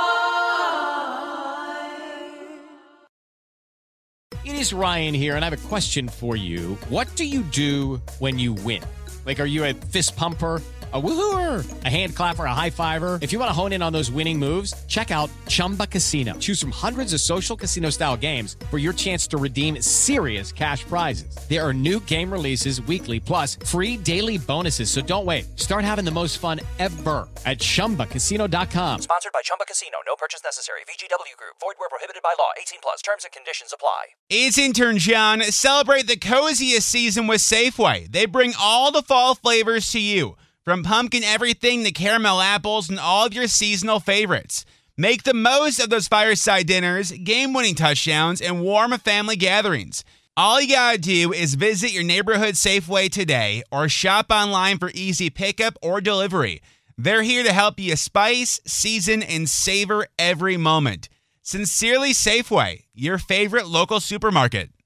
S12: It is Ryan here, and I have a question for you. What do you do when you win? Like, are you a fist pumper? A woohooer, a hand clapper, a high fiver. If you want to hone in on those winning moves, check out Chumba Casino. Choose from hundreds of social casino style games for your chance to redeem serious cash prizes. There are new game releases weekly, plus free daily bonuses. So don't wait. Start having the most fun ever at ChumbaCasino.com.
S11: Sponsored by Chumba Casino. No purchase necessary. VGW Group. Void where prohibited by law. 18 plus. Terms and conditions apply.
S4: It's intern John. Celebrate the coziest season with Safeway. They bring all the fall flavors to you, from pumpkin everything to caramel apples and all of your seasonal favorites. Make the most of those fireside dinners, game-winning touchdowns, and warm family gatherings. All you gotta do is visit your neighborhood Safeway today or shop online for easy pickup or delivery. They're here to help you spice, season, and savor every moment. Sincerely Safeway, your favorite local supermarket.